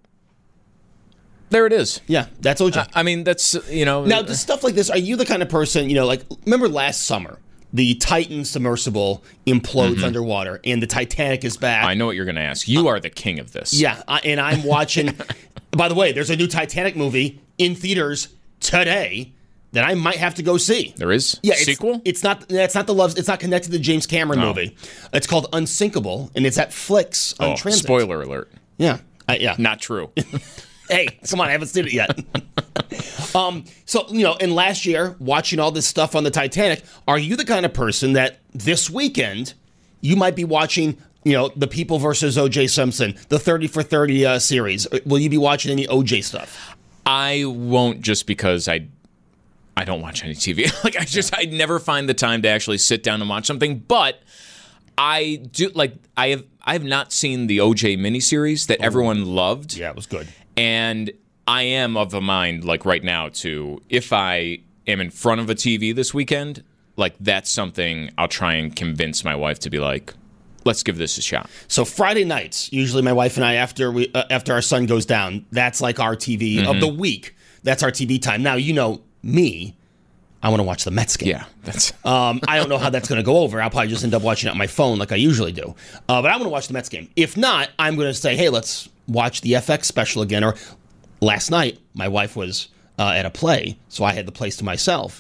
B: there it is.
C: Yeah, that's O J.
B: I mean, that's, you know.
C: Now, the stuff like this, are you the kind of person, you know, like, remember last summer, the Titan submersible implodes mm-hmm. underwater and the Titanic is back?
B: I know what you're going to ask. You uh, are the king of this.
C: Yeah, I, and I'm watching. By the way, there's a new Titanic movie in theaters today that I might have to go see.
B: There is?
C: Yeah,
B: sequel?
C: It's, it's not. It's not the love. It's not connected to the James Cameron
B: oh.
C: movie. It's called Unsinkable, and it's at Flicks on
B: oh,
C: Transit.
B: Spoiler alert.
C: Yeah, uh, yeah.
B: Not true.
C: Hey, come on, I haven't seen it yet. um, so, you know, and last year, watching all this stuff on the Titanic, are you the kind of person that this weekend you might be watching, you know, The People versus O J Simpson, the thirty for thirty uh, series? Will you be watching any O J stuff?
B: I won't, just because I I don't watch any T V. Like, I just, I never find the time to actually sit down and watch something. But I do, like, I have, I have not seen the O J miniseries that oh. everyone loved.
C: Yeah, it was good.
B: And I am of a mind, like right now, to if I am in front of a T V this weekend, like that's something I'll try and convince my wife to be like, let's give this a shot.
C: So Friday nights, usually my wife and I, after we uh, after our son goes down, that's like our T V mm-hmm. of the week. That's our T V time. Now, you know me, I want to watch the Mets game.
B: Yeah, that's.
C: um, I don't know how that's going to go over. I'll probably just end up watching it on my phone like I usually do. Uh, but I'm going to watch the Mets game. If not, I'm going to say, hey, let's watch the F X special again. Or last night, my wife was uh, at a play, so I had the place to myself.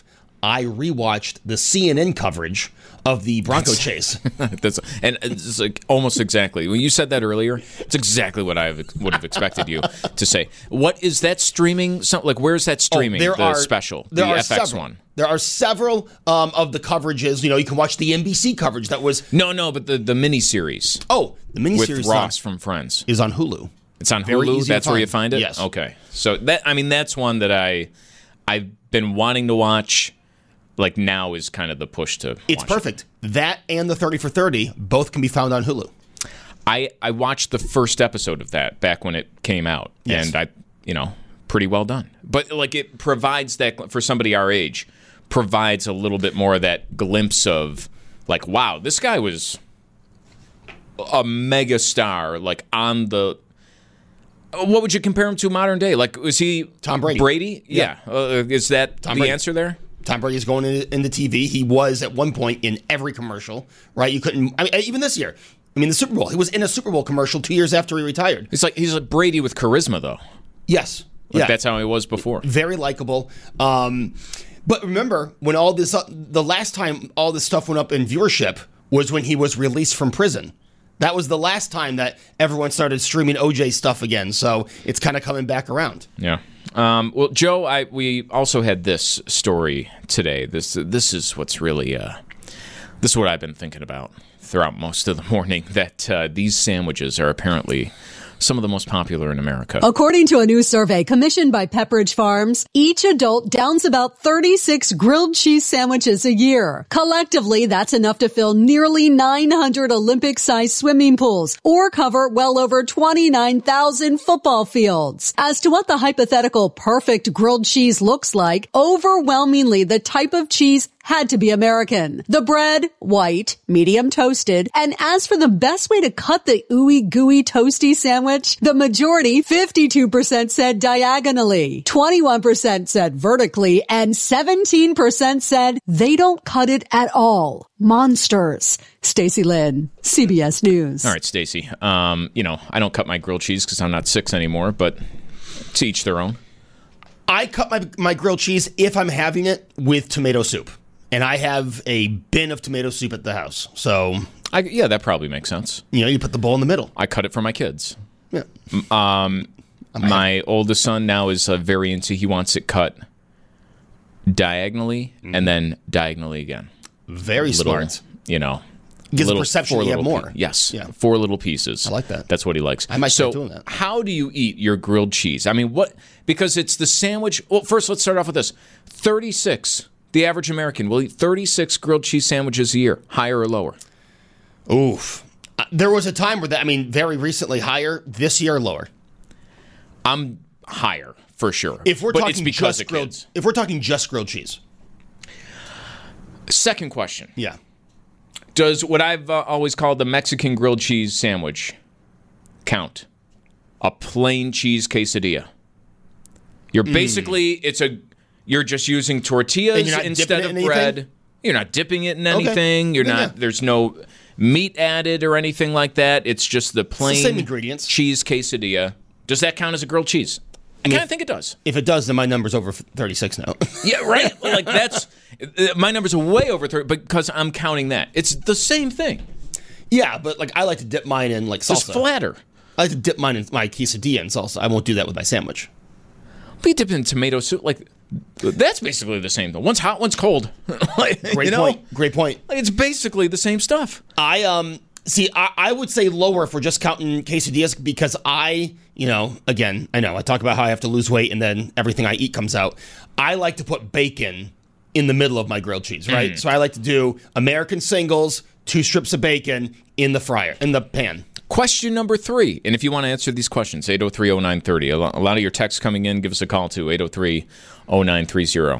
C: I rewatched the C N N coverage of the Bronco chase.
B: That's, and it's like almost exactly when you said that earlier. It's exactly what I would have expected you to say. What is that streaming? Some, like where's that streaming?
C: Oh, there
B: the
C: are,
B: special,
C: there
B: the
C: are
B: F X
C: several.
B: one.
C: There are several um, of the coverages. You know, you can watch the N B C coverage that was.
B: No, no, but the the miniseries.
C: Oh, the miniseries
B: with Ross
C: on,
B: from Friends
C: is on Hulu.
B: It's on
C: Very
B: Hulu.
C: easy to
B: That's where
C: find.
B: you find it.
C: Yes.
B: Okay. So that I mean that's one that I I've been wanting to watch. Like now is kind of the push to.
C: It's
B: watch
C: perfect. It. That and the thirty for thirty both can be found on Hulu.
B: I I watched the first episode of that back when it came out,
C: yes.
B: and I you know pretty well done. But like it provides that for somebody our age, provides a little bit more of that glimpse of like wow, this guy was a mega star, like on the. What would you compare him to modern day? Like, was he
C: Tom Brady?
B: Brady?
C: Yeah.
B: yeah. Uh, is that
C: Tom
B: the
C: Brady.
B: answer there?
C: Tom Brady is going into, into T V. He was at one point in every commercial, right? You couldn't. I mean, even this year. I mean, the Super Bowl. He was in a Super Bowl commercial two years after he retired.
B: It's like he's like Brady with charisma, though.
C: Yes.
B: Like
C: yeah.
B: That's how he was before.
C: Very likable. Um, but remember, when all this, uh, the last time all this stuff went up in viewership was when he was released from prison. That was the last time that everyone started streaming O J stuff again. So it's kind of coming back around.
B: Yeah. Um, well, Joe, I we also had this story today. This this is what's really uh, this is what I've been thinking about throughout most of the morning. That uh, these sandwiches are apparently some of the most popular in America.
D: According to a new survey commissioned by Pepperidge Farms, each adult downs about thirty-six grilled cheese sandwiches a year. Collectively, that's enough to fill nearly nine hundred Olympic-sized swimming pools or cover well over twenty-nine thousand football fields. As to what the hypothetical perfect grilled cheese looks like, overwhelmingly the type of cheese had to be American. The bread, white, medium toasted. And as for the best way to cut the ooey gooey toasty sandwich, the majority, fifty-two percent said diagonally, twenty-one percent said vertically, and seventeen percent said they don't cut it at all. Monsters. Stacey Lynn, C B S News.
B: All right, Stacey. Um, you know, I don't cut my grilled cheese because I'm not six anymore, but to each their own.
C: I cut my, my grilled cheese if I'm having it with tomato soup. And I have a bin of tomato soup at the house. So,
B: I, yeah, that probably makes sense.
C: You know, you put the bowl in the middle.
B: I cut it for my kids.
C: Yeah.
B: Um, my oldest son now is uh, very into, he wants it cut diagonally mm. and then diagonally again.
C: Very
B: little,
C: smart.
B: You know.
C: Gives the perception that you have more.
B: Pe- yes.
C: Yeah.
B: Four little pieces.
C: I like that.
B: That's what he likes.
C: I might
B: so
C: start doing that.
B: How do you eat your grilled cheese? I mean, what? Because it's the sandwich. Well, first, let's start off with this. thirty-six. The average American will eat thirty-six grilled cheese sandwiches a year. Higher or lower?
C: Oof. Uh, there was a time where that, I mean, very recently higher. This year, lower.
B: I'm higher, for sure.
C: If we're
B: but
C: talking
B: it's because
C: just
B: of
C: grilled,
B: kids.
C: if we're talking just grilled cheese.
B: Second question.
C: Yeah.
B: Does what I've uh, always called the Mexican grilled cheese sandwich count? A plain cheese quesadilla. You're
C: Mm.
B: basically, it's a, you're just using tortillas instead of bread. You're not dipping it in anything. Okay. You're
C: yeah,
B: not,
C: yeah.
B: There's no meat added or anything like that. It's just the plain
C: it's the same ingredients.
B: Cheese quesadilla. Does that count as a grilled cheese? I kind of think it does.
C: If it does, then my number's over thirty-six now.
B: Yeah, right? Like that's, my number's way over thirty because I'm counting that. It's the same thing.
C: Yeah, but like I like to dip mine in like salsa.
B: It's flatter.
C: I like to dip mine in my quesadilla in salsa. I won't do that with my sandwich.
B: But you dip it in tomato soup. Like, that's basically the same thing. One's hot, one's cold. Like,
C: Great
B: you know?
C: point. Great point.
B: Like, it's basically the same stuff.
C: I um see. I, I would say lower if we're just counting quesadillas because I, you know, again, I know I talk about how I have to lose weight and then everything I eat comes out. I like to put bacon in the middle of my grilled cheese, right? Mm. So I like to do American singles, two strips of bacon in the fryer, in the pan.
B: Question number three, and if you want to answer these questions, eight oh three oh nine three oh. A lot of your texts coming in, give us a call to eight oh three oh nine three oh.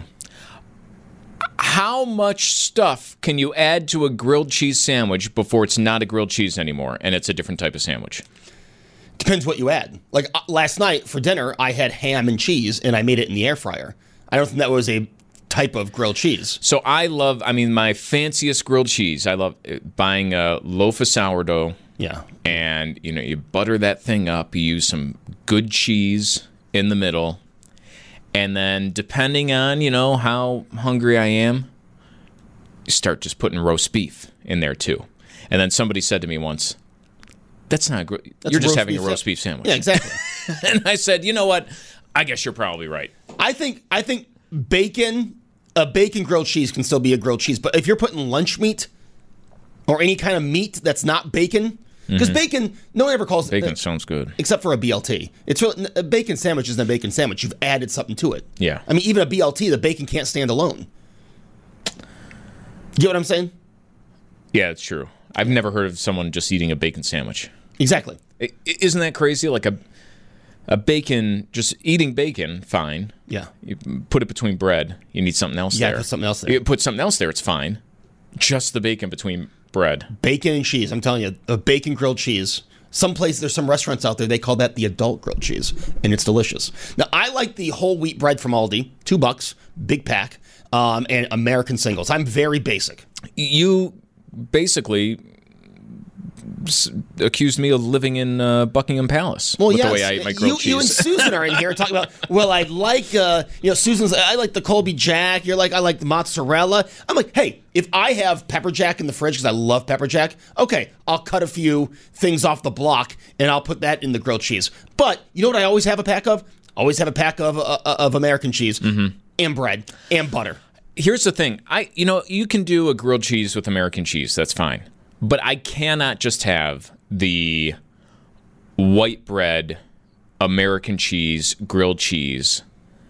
B: How much stuff can you add to a grilled cheese sandwich before it's not a grilled cheese anymore and it's a different type of sandwich?
C: Depends what you add. Like uh, last night for dinner, I had ham and cheese, and I made it in the air fryer. I don't think that was a type of grilled cheese.
B: So I love, I mean, my fanciest grilled cheese, I love buying a loaf of sourdough.
C: Yeah.
B: And, you know, you butter that thing up. You use some good cheese in the middle. And then depending on, you know, how hungry I am, you start just putting roast beef in there too. And then somebody said to me once, that's not gr- you're just having a roast beef sandwich.
C: Yeah, exactly.
B: And I said, you know what? I guess you're probably right.
C: I think I think bacon, a bacon grilled cheese can still be a grilled cheese. But if you're putting lunch meat or any kind of meat that's not bacon, because mm-hmm. bacon, no one ever calls
B: bacon.
C: it.
B: Bacon sounds good.
C: Except for a B L T. It's really, a bacon sandwich isn't a bacon sandwich. You've added something to it.
B: Yeah.
C: I mean, even a B L T, the bacon can't stand alone. Get what I'm saying?
B: Yeah, it's true. I've never heard of someone just eating a bacon sandwich.
C: Exactly.
B: It, isn't that crazy? Like a a bacon, just eating bacon, fine.
C: Yeah.
B: You put it between bread. You need something else
C: yeah,
B: there.
C: put something else there.
B: You put something else there, it's fine. Just the bacon between bread.
C: Bacon and cheese. I'm telling you, a bacon grilled cheese. Some place, there's some restaurants out there, they call that the adult grilled cheese, and it's delicious. Now, I like the whole wheat bread from Aldi, two bucks, big pack, um, and American singles. I'm very basic.
B: You basically s- accused me of living in uh, Buckingham Palace
C: Well,
B: with
C: yes.
B: the way I eat my grilled
C: you,
B: cheese.
C: You and Susan are in here talking about, well, I like, uh, you know, Susan's, I like the Colby Jack. You're like, I like the mozzarella. I'm like, hey, if I have pepper jack in the fridge because I love pepper jack, okay, I'll cut a few things off the block and I'll put that in the grilled cheese. But you know what I always have a pack of? Always have a pack of uh, of American cheese mm-hmm. and bread and butter.
B: Here's the thing. I, you know, you can do a grilled cheese with American cheese. That's fine. But I cannot just have the white bread, American cheese, grilled cheese.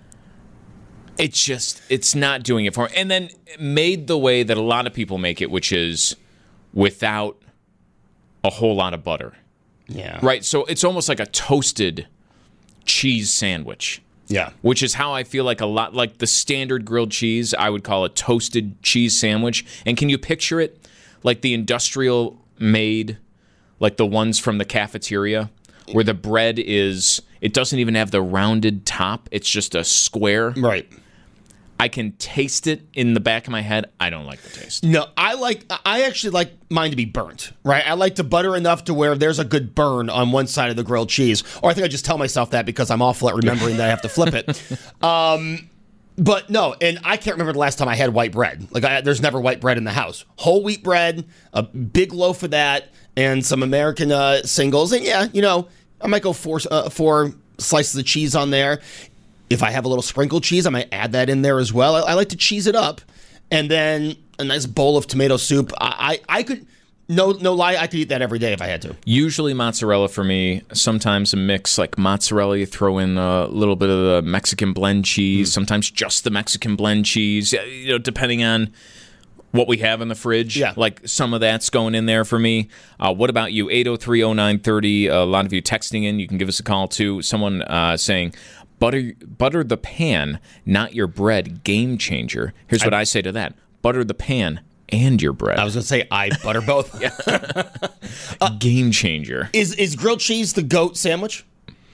B: It's just, it's not doing it for me. And then made the way that a lot of people make it, which is without a whole lot of butter.
C: Yeah.
B: Right? So it's almost like a toasted cheese sandwich.
C: Yeah.
B: Which is how I feel like a lot, like the standard grilled cheese, I would call a toasted cheese sandwich. And can you picture it? Like the industrial made, like the ones from the cafeteria, where the bread is, it doesn't even have the rounded top. It's just a square.
C: Right.
B: I can taste it in the back of my head. I don't like the taste.
C: No, I like, I actually like mine to be burnt, right? I like to butter enough to where there's a good burn on one side of the grilled cheese. Or I think I just tell myself that because I'm awful at remembering that I have to flip it. Um, but no, and I can't remember the last time I had white bread. Like, I, there's never white bread in the house. Whole wheat bread, a big loaf of that, and some American uh, singles. And yeah, you know, I might go four, uh, four slices of cheese on there. If I have a little sprinkled cheese, I might add that in there as well. I, I like to cheese it up. And then a nice bowl of tomato soup. I, I, I could, no no lie, I could eat that every day if I had to.
B: Usually mozzarella for me, sometimes a mix like mozzarella, you throw in a little bit of the Mexican blend cheese, mm. sometimes just the Mexican blend cheese, you know, depending on what we have in the fridge.
C: Yeah.
B: Like some of that's going in there for me. Uh, what about you? eight oh three oh nine three oh. A lot of you texting in. You can give us a call too. Someone uh, saying, Butter butter the pan, not your bread. Game changer. Here's what I, I say to that. Butter the pan and your bread.
C: I was going to say I butter both.
B: uh, Game changer.
C: Is is grilled cheese the GOAT sandwich?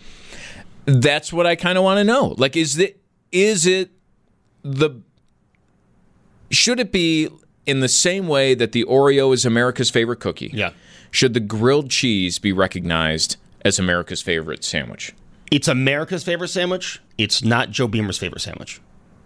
B: That's what I kind of want to know. Like, is it is it the should it be in the same way that the Oreo is America's favorite cookie?
C: Yeah.
B: Should the grilled cheese be recognized as America's favorite sandwich?
C: It's America's favorite sandwich. It's not Joe Beamer's favorite sandwich.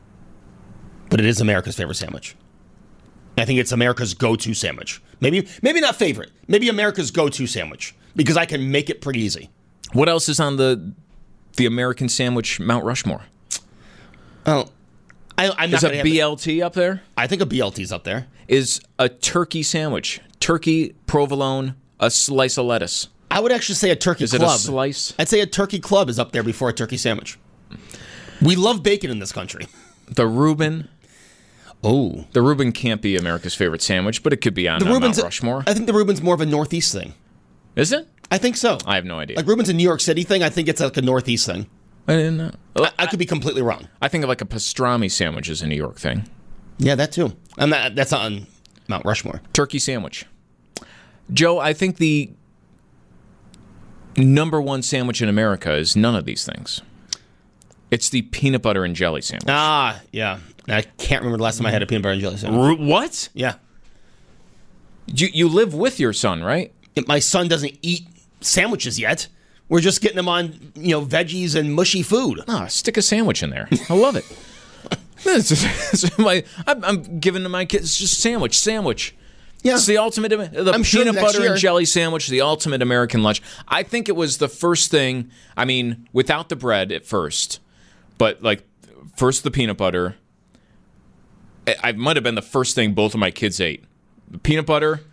C: But it is America's favorite sandwich. I think it's America's go-to sandwich. Maybe maybe not favorite. Maybe America's go-to sandwich. Because I can make it pretty easy.
B: What else is on the the American sandwich Mount Rushmore?
C: Oh, I, I'm not
B: Is a B L T
C: the,
B: up there?
C: I think a B L T's up there.
B: Is a turkey sandwich. Turkey, provolone, a slice of lettuce.
C: I would actually say a turkey
B: is
C: club.
B: Is it a slice?
C: I'd say a turkey club is up there before a turkey sandwich. We love bacon in this country.
B: The Reuben.
C: Oh.
B: The Reuben can't be America's favorite sandwich, but it could be on,
C: the
B: on
C: Reuben's,
B: Mount Rushmore.
C: I think the Reuben's more of a Northeast thing.
B: Is it?
C: I think so.
B: I have no idea.
C: Like Reuben's a New York City thing. I think it's like a Northeast thing.
B: I didn't know.
C: I, I could be completely wrong.
B: I think of like a pastrami sandwich as a New York thing.
C: Yeah, that too. I'm not, that's not on Mount Rushmore.
B: Turkey sandwich. Joe, I think the number one sandwich in America is none of these things. It's the peanut butter and jelly sandwich.
C: Ah, yeah. I can't remember the last time I had a peanut butter and jelly sandwich.
B: R- what?
C: Yeah.
B: You, you live with your son, right?
C: My son doesn't eat sandwiches yet. We're just getting them on, you know, veggies and mushy food.
B: Oh, stick a sandwich in there. I love it. It's just, it's my, I'm, I'm giving to my kids it's just sandwich, sandwich.
C: Yeah.
B: It's the ultimate, the
C: I'm
B: peanut
C: sure next
B: butter
C: year-
B: and jelly sandwich, the ultimate American lunch. I think it was the first thing, I mean, without the bread at first, but like first the peanut butter. I, I might have been the first thing both of my kids ate. The peanut butter,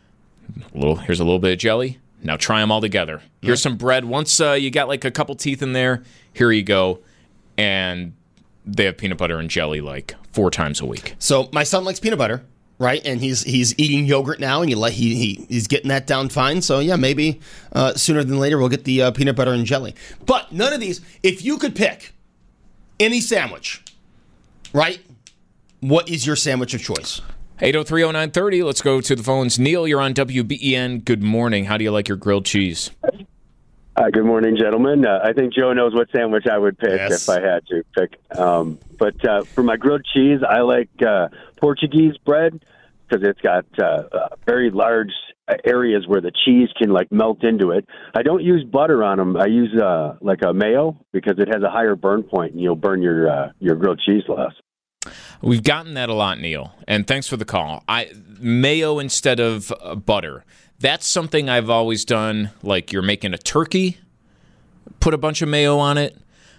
B: a little, here's a little bit of jelly. Now try them all together. Here's yeah. some bread. Once uh, you got like a couple teeth in there, here you go. And they have peanut butter and jelly like four times a week.
C: So my son likes peanut butter. Right, and he's he's eating yogurt now, and you let he, he he's getting that down fine. So yeah, maybe uh, sooner than later we'll get the uh, peanut butter and jelly. But none of these. If you could pick any sandwich, right? What is your sandwich of choice?
B: eight oh three oh nine thirty. Let's go to the phones. Neil, you're on W B E N. Good morning. How do you like your grilled cheese?
E: Uh, good morning, gentlemen. Uh, I think Joe knows what sandwich I would pick
C: Yes.
E: if I had to pick. Um, but uh, for my grilled cheese, I like uh, Portuguese bread because it's got uh, uh, very large areas where the cheese can like melt into it. I don't use butter on them. I use uh, like a mayo because it has a higher burn point, and you'll burn your uh, your grilled cheese less.
B: We've gotten that a lot, Neil, and thanks for the call. I mayo instead of uh, butter. That's something I've always done, like you're making a turkey, put a bunch of mayo on it.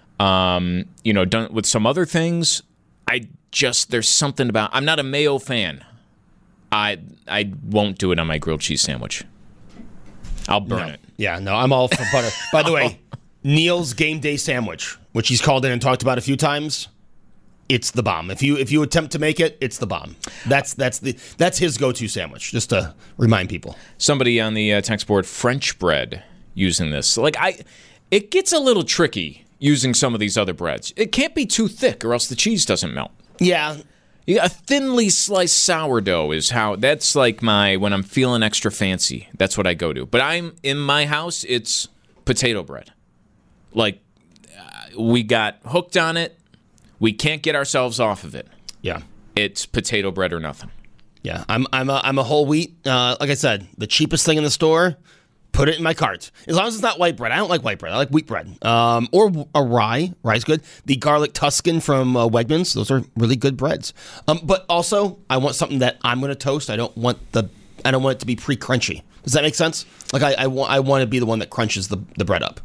B: Um, you know, done with some other things. I just, there's something about, I'm not a mayo fan. I I won't do it on my grilled cheese sandwich. I'll burn
C: No.
B: it.
C: Yeah, no, I'm all for butter. By the way, Neil's game day sandwich, which he's called in and talked about a few times, it's the bomb. If you if you attempt to make it, it's the bomb. That's that's the that's his go-to sandwich. Just to remind people.
B: Somebody on the uh, text board, French bread, using this. Like I, it gets a little tricky using some of these other breads. It can't be too thick, or else the cheese doesn't melt.
C: Yeah.
B: Yeah, a thinly sliced sourdough is how, that's like my, when I'm feeling extra fancy, that's what I go to. But I'm, in my house, it's potato bread. Like, uh, we got hooked on it. We can't get ourselves off of it.
C: Yeah.
B: It's potato bread or nothing.
C: Yeah. I'm I'm a, I'm a whole wheat. Uh, like I said, the cheapest thing in the store, put it in my cart. As long as it's not white bread. I don't like white bread. I like wheat bread. Um, or a rye. Rye's good. The garlic Tuscan from uh, Wegmans. Those are really good breads. Um, but also, I want something that I'm going to toast. I don't want the. I don't want it to be pre-crunchy. Does that make sense? Like I I, wa- I want to be the one that crunches the, the bread up.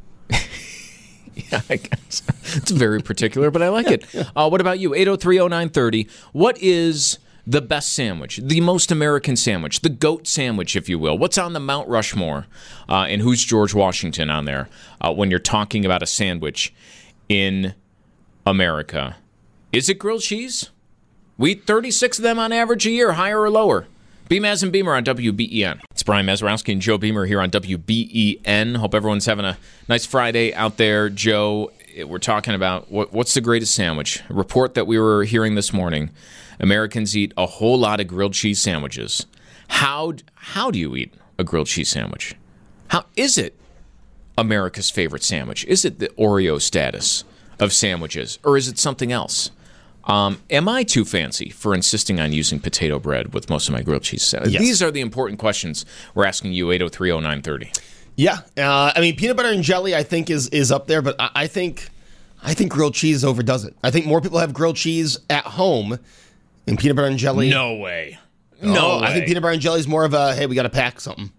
B: Yeah, I guess. It's very particular, but I like it. Uh, what about you? eight oh three oh nine thirty. What is the best sandwich, the most American sandwich, the goat sandwich, if you will? What's on the Mount Rushmore? Uh, and who's George Washington on there uh, when you're talking about a sandwich in America? Is it grilled cheese? We eat thirty-six of them on average a year, higher or lower. B. Maz and Beamer on W B E N. It's Brian Mazurowski and Joe Beamer here on W B E N. Hope everyone's having a nice Friday out there. Joe, we're talking about what, what's the greatest sandwich? A report that we were hearing this morning. Americans eat a whole lot of grilled cheese sandwiches. How how do you eat a grilled cheese sandwich? How is it America's favorite sandwich? Is it the Oreo status of sandwiches, or is it something else? Um, am I too fancy for insisting on using potato bread with most of my grilled cheese sandwiches?
C: Yes.
B: These are the important questions we're asking you, eight oh three oh nine thirty.
C: Yeah, uh, I mean peanut butter and jelly I think is is up there, but I, I think I think grilled cheese overdoes it. I think more people have grilled cheese at home than peanut butter and jelly.
B: No way.
C: Oh,
B: No way.
C: I think peanut butter and jelly is more of a hey, we got to pack something.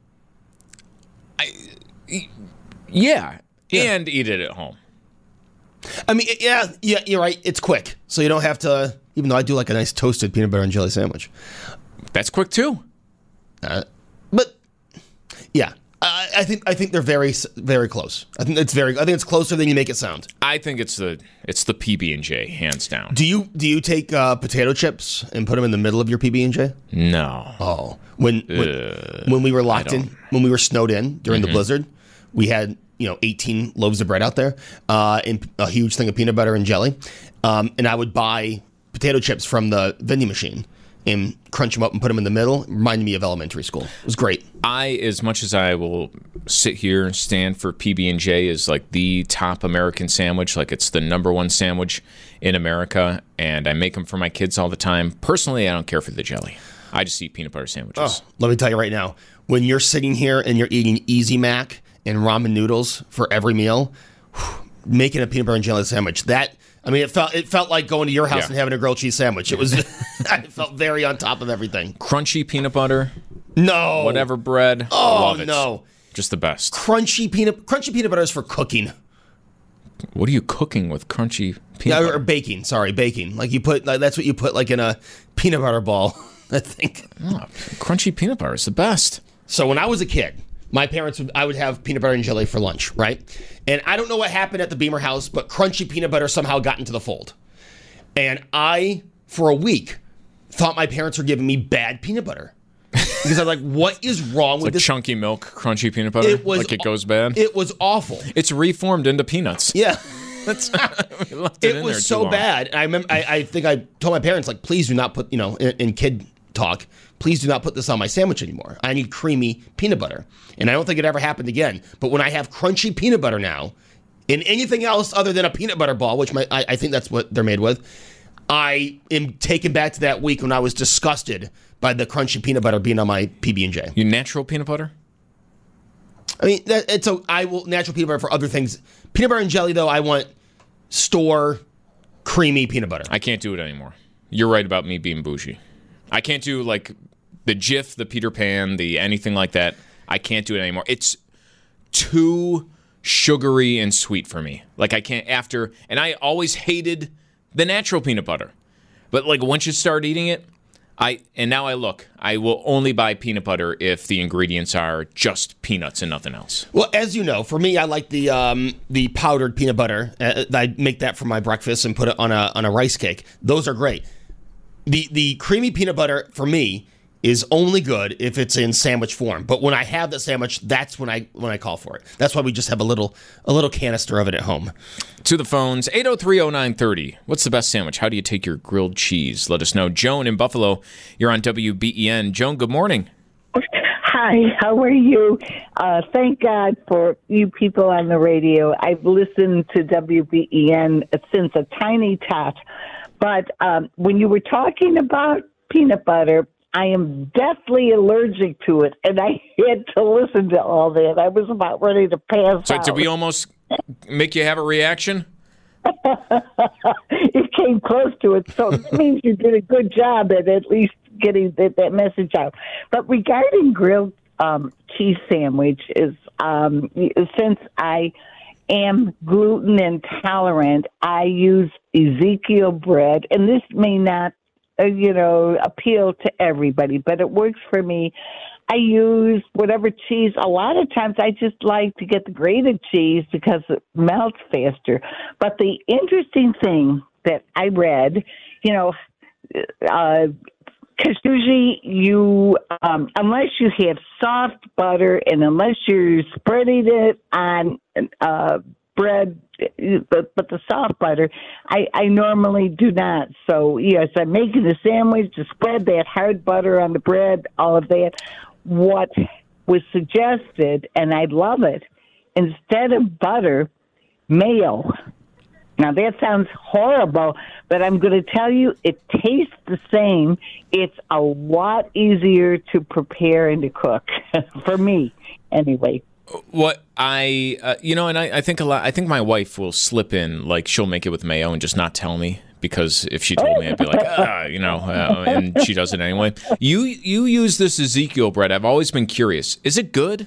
B: Yeah,
C: Yeah.
B: and eat it at home.
C: I mean, yeah, yeah, you're right. It's quick, so you don't have to. Even though I do like a nice toasted peanut butter and jelly sandwich,
B: That's quick too.
C: uh, but yeah, I, I think I think they're very very close. I think it's very. I think it's closer than you make it sound.
B: I think it's the it's the P B and J, hands down.
C: Do you do you take uh, potato chips and put them in the middle of your P B and J?
B: No.
C: Oh, when when,
B: Uh,
C: when we were locked
B: I
C: in,
B: don't.
C: when we were snowed in during
B: Mm-hmm.
C: the blizzard, we had you know eighteen loaves of bread out there, uh, and a huge thing of peanut butter and jelly, um, and I would buy potato chips from the vending machine and crunch them up and put them in the middle. It reminded me of elementary school. It was great.
B: I, as much as I will sit here and stand for P B and J as like the top American sandwich, like it's the number one sandwich in America, and I make them for my kids all the time. Personally, I don't care for the jelly. I just eat peanut butter sandwiches.
C: Let me tell you right now, when you're sitting here and you're eating Easy Mac and ramen noodles for every meal, whew, making a peanut butter and jelly sandwich. That I mean, it felt it felt like going to your house
B: Yeah.
C: and having a grilled cheese sandwich. It was I felt very on top of everything.
B: Crunchy peanut butter,
C: No,
B: whatever bread.
C: Oh
B: love it.
C: no,
B: Just the best.
C: crunchy peanut crunchy peanut butter is for cooking.
B: What are you cooking with crunchy peanut
C: Yeah,
B: butter?
C: or baking. Sorry, baking. Like you put like, that's what you put like in a peanut butter ball. I think.
B: Oh, crunchy peanut butter is the best.
C: So when I was a kid, my parents would I would have peanut butter and jelly for lunch, right? And I don't know what happened at the Beamer house, but crunchy peanut butter somehow got into the fold. And I, for a week, thought my parents were giving me bad peanut butter. Because I'm like, what is wrong
B: It's
C: with
B: like
C: this?
B: chunky milk, crunchy peanut butter.
C: It was
B: like it goes bad.
C: It was awful.
B: it's reformed into peanuts.
C: Yeah.
B: That's we left it,
C: It
B: in
C: was
B: there
C: so
B: too long.
C: bad. I remember. I, I think I told my parents, like, please do not put, you know, in, in kid talk, please do not put this on my sandwich anymore. I need creamy peanut butter. And I don't think it ever happened again. But when I have crunchy peanut butter now, in anything else other than a peanut butter ball, which my, I, I think that's what they're made with, I am taken back to that week when I was disgusted by the crunchy peanut butter being on my P B and J.
B: You natural peanut butter?
C: I mean, that, it's a, I will natural peanut butter for other things. Peanut butter and jelly, though, I want store creamy peanut butter.
B: I can't do it anymore. You're right about me being bougie. I can't do like the Jif, the Peter Pan, the anything like that. I can't do it anymore. It's too sugary and sweet for me. Like I can't after, and I always hated the natural peanut butter. But like once you start eating it, I and now I look, I will only buy peanut butter if the ingredients are just peanuts and nothing else.
C: Well, as you know, for me, I like the um, the powdered peanut butter. Uh, I make that for my breakfast and put it on a on a rice cake. Those are great. The the creamy peanut butter for me is only good if it's in sandwich form. But when I have the sandwich, that's when I when I call for it. That's why we just have a little a little canister of it at home.
B: To the phones, eight oh three oh nine thirty. What's the best sandwich? How do you take your grilled cheese? Let us know. Joan in Buffalo, you're on W B E N. Joan, good morning.
F: Hi, how are you? Uh, thank God for you people on the radio. I've listened to W B E N since a tiny tot. But um, when you were talking about peanut butter, I am deathly allergic to it, and I had to listen to all that. I was about ready to pass
B: So
F: out.
B: did we almost make you have a reaction?
F: It came close to it, so that means you did a good job at at least getting that, that message out. But regarding grilled um, cheese sandwich, is um, since I am gluten intolerant, I use Ezekiel bread, and this may not, uh, you know, appeal to everybody, but it works for me. I use whatever cheese. A lot of times I just like to get the grated cheese because it melts faster. But the interesting thing that I read, you know, uh, because usually you, um, unless you have soft butter and unless you're spreading it on uh, bread, but, but the soft butter, I, I normally do not. So, yes, I'm making a sandwich to spread that hard butter on the bread, all of that. What was suggested, and I love it, instead of butter, mayo. Now, that sounds horrible, but I'm going to tell you it tastes the same. It's a lot easier to prepare and to cook, for me, anyway.
B: What I, uh, you know, and I, I think a lot, I think my wife will slip in, like she'll make it with mayo and just not tell me, because if she told me, I'd be like, ah, you know, uh, and she does it anyway. You, you use this Ezekiel bread. I've always been curious. Is it good?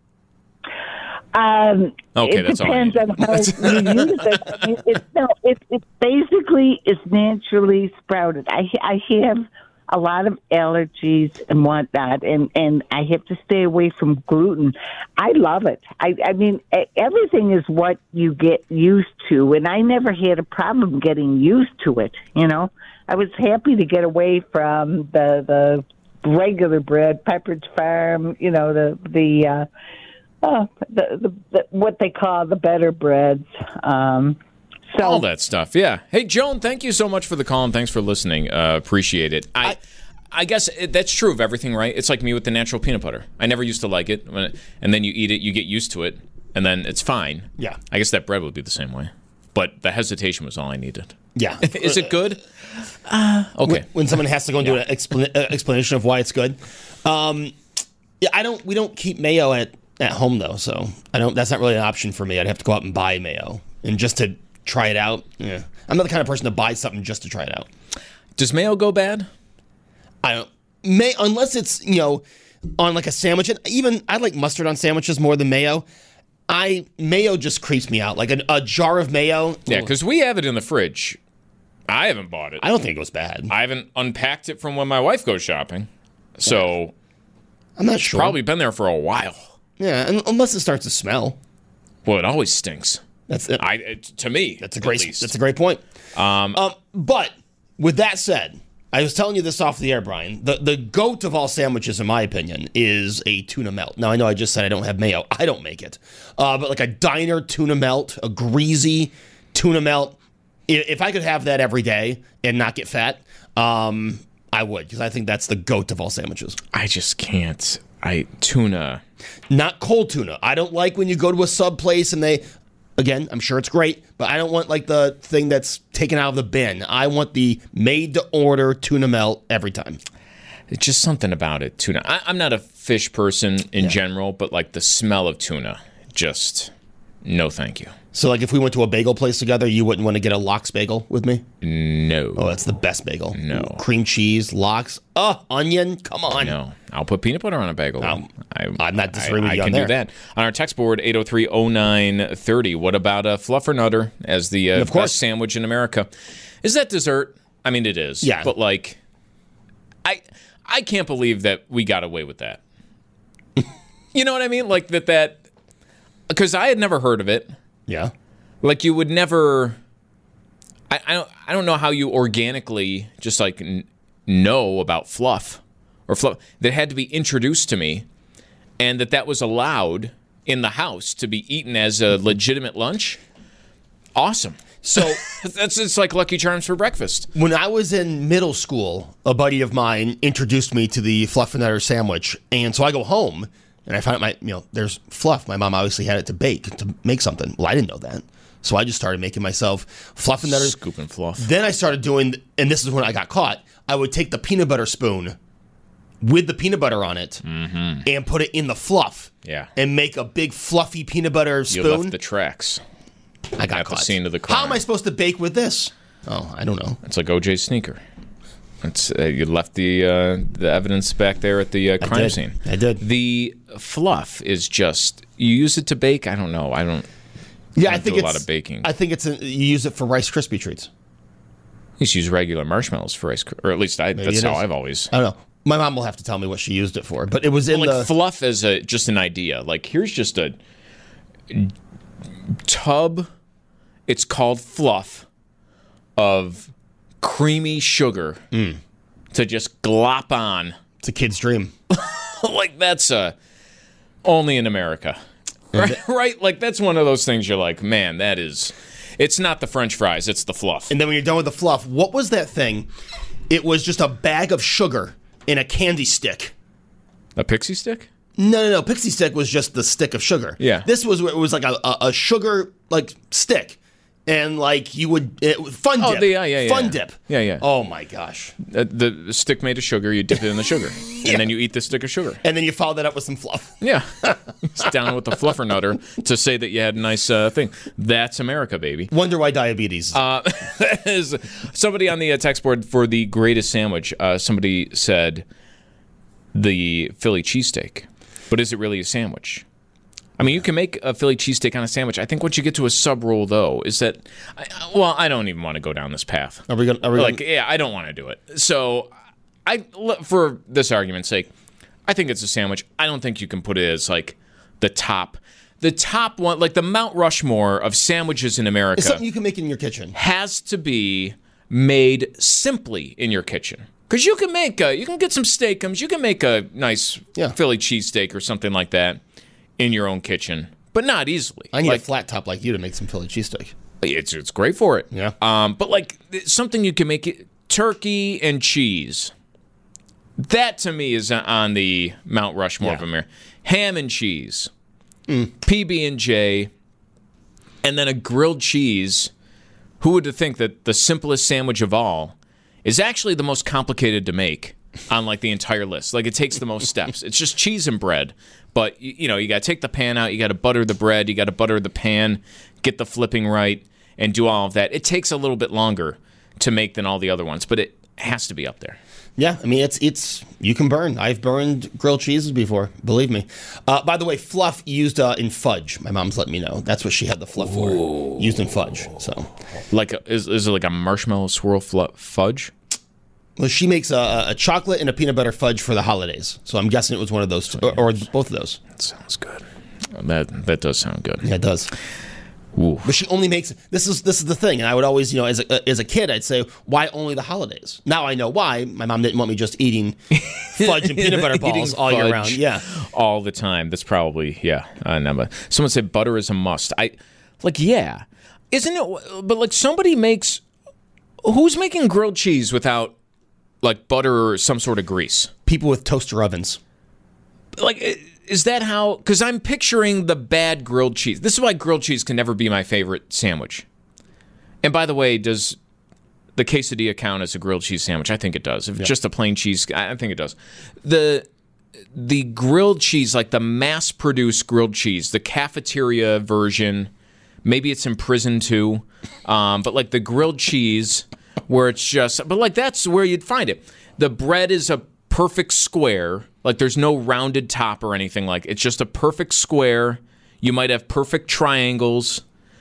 F: Um,
B: Okay,
F: it
B: that's all I
F: depends on how you use it. I mean, it, no, it, it basically is naturally sprouted. I, I have a lot of allergies and whatnot, and, and I have to stay away from gluten. I love it. I, I mean, everything is what you get used to, and I never had a problem getting used to it, you know. I was happy to get away from the the regular bread, Pepperidge Farm, you know, the, the uh, oh, the, the, the what they call the better breads. Um So,
B: All that stuff, yeah. Hey, Joan, thank you so much for the call, and thanks for listening. Uh, appreciate it. I, I, I guess it, that's true of everything, right? It's like me with the natural peanut butter. I never used to like it, when it, and then you eat it, you get used to it, and then it's fine.
C: Yeah.
B: I guess that bread would be the same way. But the hesitation was all I needed.
C: Yeah.
B: Is it good? Uh, okay.
C: When, when someone has to go and do an expla- uh, explanation of why it's good. Um, yeah, I don't. We don't keep mayo at at home though, so I don't. That's not really an option for me. I'd have to go out and buy mayo, and just to try it out. Yeah, I'm not the kind of person to buy something just to try it out.
B: Does mayo go bad?
C: I don't. May unless it's you know on like a sandwich. And even I like mustard on sandwiches more than mayo. I mayo just creeps me out. Like a, a jar of mayo.
B: Yeah, because we have it in the fridge. I haven't bought it.
C: I don't think it goes bad.
B: I haven't unpacked it from when my wife goes shopping, so
C: I'm not sure.
B: Probably been there for a while.
C: Yeah, and unless it starts to smell.
B: Well, it always stinks.
C: That's it.
B: I it, to me.
C: That's a great.
B: At least.
C: That's a great point.
B: Um,
C: um, but with that said, I was telling you this off the air, Brian. The the goat of all sandwiches, in my opinion, is a tuna melt. Now I know I just said I don't have mayo. I don't make it, uh, but like a diner tuna melt, a greasy tuna melt. If I could have that every day and not get fat, um, I would, because I think that's the goat of all sandwiches.
B: I just can't. I tuna.
C: Not cold tuna. I don't like when you go to a sub place and they, again, I'm sure it's great, but I don't want like the thing that's taken out of the bin. I want the made-to-order tuna melt every time.
B: It's just something about it, tuna. I, I'm not a fish person in yeah. general, but like the smell of tuna, just no thank you.
C: So, like, if we went to a bagel place together, you wouldn't want to get a lox bagel with me?
B: No.
C: Oh, that's the best bagel.
B: No.
C: Ooh, cream cheese, lox. Oh, onion. Come on.
B: No. I'll put peanut butter on a bagel.
C: Um,
B: I,
C: I'm not disagreeing with
B: I,
C: you
B: I
C: on
B: can
C: there.
B: do that. On our text board, eight oh three oh nine thirty. What about a Fluffernutter as the uh,
C: of course.
B: best sandwich in America? Is that dessert? I mean, it is.
C: Yeah.
B: But, like, I I can't believe that we got away with that. You know what I mean? Like, that that... Because I had never heard of it.
C: Yeah.
B: Like, you would never, I, I don't I don't know how you organically just, like, n- know about fluff. Or fluff. That had to be introduced to me, and that that was allowed in the house to be eaten as a legitimate lunch. Awesome.
C: So
B: that's it's like Lucky Charms for breakfast.
C: When I was in middle school, a buddy of mine introduced me to the Fluffernutter sandwich, and so I go home, and I find out my, you know, there's fluff. My mom obviously had it to bake, to make something. Well, I didn't know that. So I just started making myself Fluffernutters.
B: Scooping fluff.
C: Then I started doing, and this is when I got caught, I would take the peanut butter spoon with the peanut butter on it
B: mm-hmm.
C: and put it in the fluff.
B: Yeah.
C: And make a big fluffy peanut butter spoon.
B: You left the tracks.
C: I got
B: At
C: caught.
B: the scene of the crime.
C: How am I supposed to bake with this? Oh, I don't know.
B: It's like O J's sneaker. It's, uh, you left the uh, the evidence back there at the uh, crime
C: I did.
B: scene.
C: I did.
B: The fluff is just, you use it to bake? I don't know. I don't.
C: Yeah,
B: I,
C: I
B: don't
C: think
B: do
C: it's
B: a lot of baking.
C: I think it's a, you use it for Rice Krispie treats.
B: You just use regular marshmallows for ice cream, or at least I, that's how I've always.
C: I don't know. My mom will have to tell me what she used it for, but it was in
B: like
C: the
B: fluff as a just an idea. Like, here's just a tub. It's called fluff of creamy sugar
C: mm.
B: to just glop on.
C: It's a kid's dream.
B: Like, that's uh, only in America. Right? Right? Like, that's one of those things you're like, man, that is... It's not the French fries, it's the fluff.
C: And then when you're done with the fluff, what was that thing? It was just a bag of sugar in a candy stick.
B: A pixie stick?
C: No, no, no. Pixie stick was just the stick of sugar.
B: Yeah.
C: This was it was like a, a, a sugar like stick. And like you would it, fun dip.
B: Oh, the, yeah, yeah, yeah.
C: Fun dip.
B: Yeah, yeah.
C: Oh my gosh.
B: Uh, the stick made of sugar, you dip it in the sugar. yeah. And then you eat the stick of sugar.
C: And then you follow that up with some fluff.
B: Yeah. It's down with the Fluffernutter to say that you had a nice uh, thing. That's America, baby.
C: Wonder why diabetes.
B: Uh, is somebody on the uh, text board for the greatest sandwich, uh, somebody said the Philly cheesesteak. But is it really a sandwich? I mean, you can make a Philly cheesesteak on a sandwich. I think once you get to a sub roll, though, is that, I, well, I don't even want to go down this path.
C: Are we going? Are we
B: like,
C: gonna...
B: yeah, I don't want to do it. So, I, for this argument's sake, I think it's a sandwich. I don't think you can put it as like the top, the top one, like the Mount Rushmore of sandwiches in America.
C: It's something you can make in your kitchen.
B: Has to be made simply in your kitchen. Because you can make, a, you can get some steakums, you can make a nice
C: yeah.
B: Philly cheesesteak or something like that in your own kitchen, but not easily.
C: I need
B: like,
C: a flat top like you to make some Philly cheesesteak.
B: It's it's great for it.
C: Yeah.
B: Um, but like something you can make it turkey and cheese. That to me is on the Mount Rushmore
C: yeah.
B: of America. Ham and cheese,
C: mm.
B: P B and J, and then a grilled cheese. Who would have think that the simplest sandwich of all is actually the most complicated to make? on like the entire list. Like it takes the most steps. It's just cheese and bread. But, you, you know, you got to take the pan out. You got to butter the bread. You got to butter the pan, get the flipping right, and do all of that. It takes a little bit longer to make than all the other ones, but it has to be up there.
C: Yeah, I mean, it's, it's you can burn. I've burned grilled cheeses before, believe me. Uh, by the way, fluff used uh, in fudge. My mom's let me know. That's what she had the fluff for, Ooh. used in fudge. So,
B: like, a, is, is it like a marshmallow swirl fl- fudge?
C: Well, she makes a, a chocolate and a peanut butter fudge for the holidays. So I'm guessing it was one of those, two, or, or both of those.
B: That sounds good. That that does sound good.
C: Yeah, it does.
B: Ooh.
C: But she only makes this is this is the thing, and I would always, you know, as a as a kid, I'd say, why only the holidays? Now I know why. My mom didn't want me just eating fudge and peanut butter balls all year round. Yeah,
B: all the time. That's probably yeah. I know. Someone said butter is a must. I like yeah, isn't it? But like somebody makes who's making grilled cheese without like butter or some sort of grease?
C: People with toaster ovens.
B: Like. Is that how? Because I'm picturing the bad grilled cheese. This is why grilled cheese can never be my favorite sandwich. And by the way, does the quesadilla count as a grilled cheese sandwich? I think it does. If it's yeah. just a plain cheese, I think it does. The the grilled cheese, like the mass-produced grilled cheese, the cafeteria version, maybe it's in prison too, um, but like the grilled cheese where it's just, but like that's where you'd find it. The bread is a perfect square. Like there's no rounded top or anything like. It's just a perfect square. You might have perfect triangles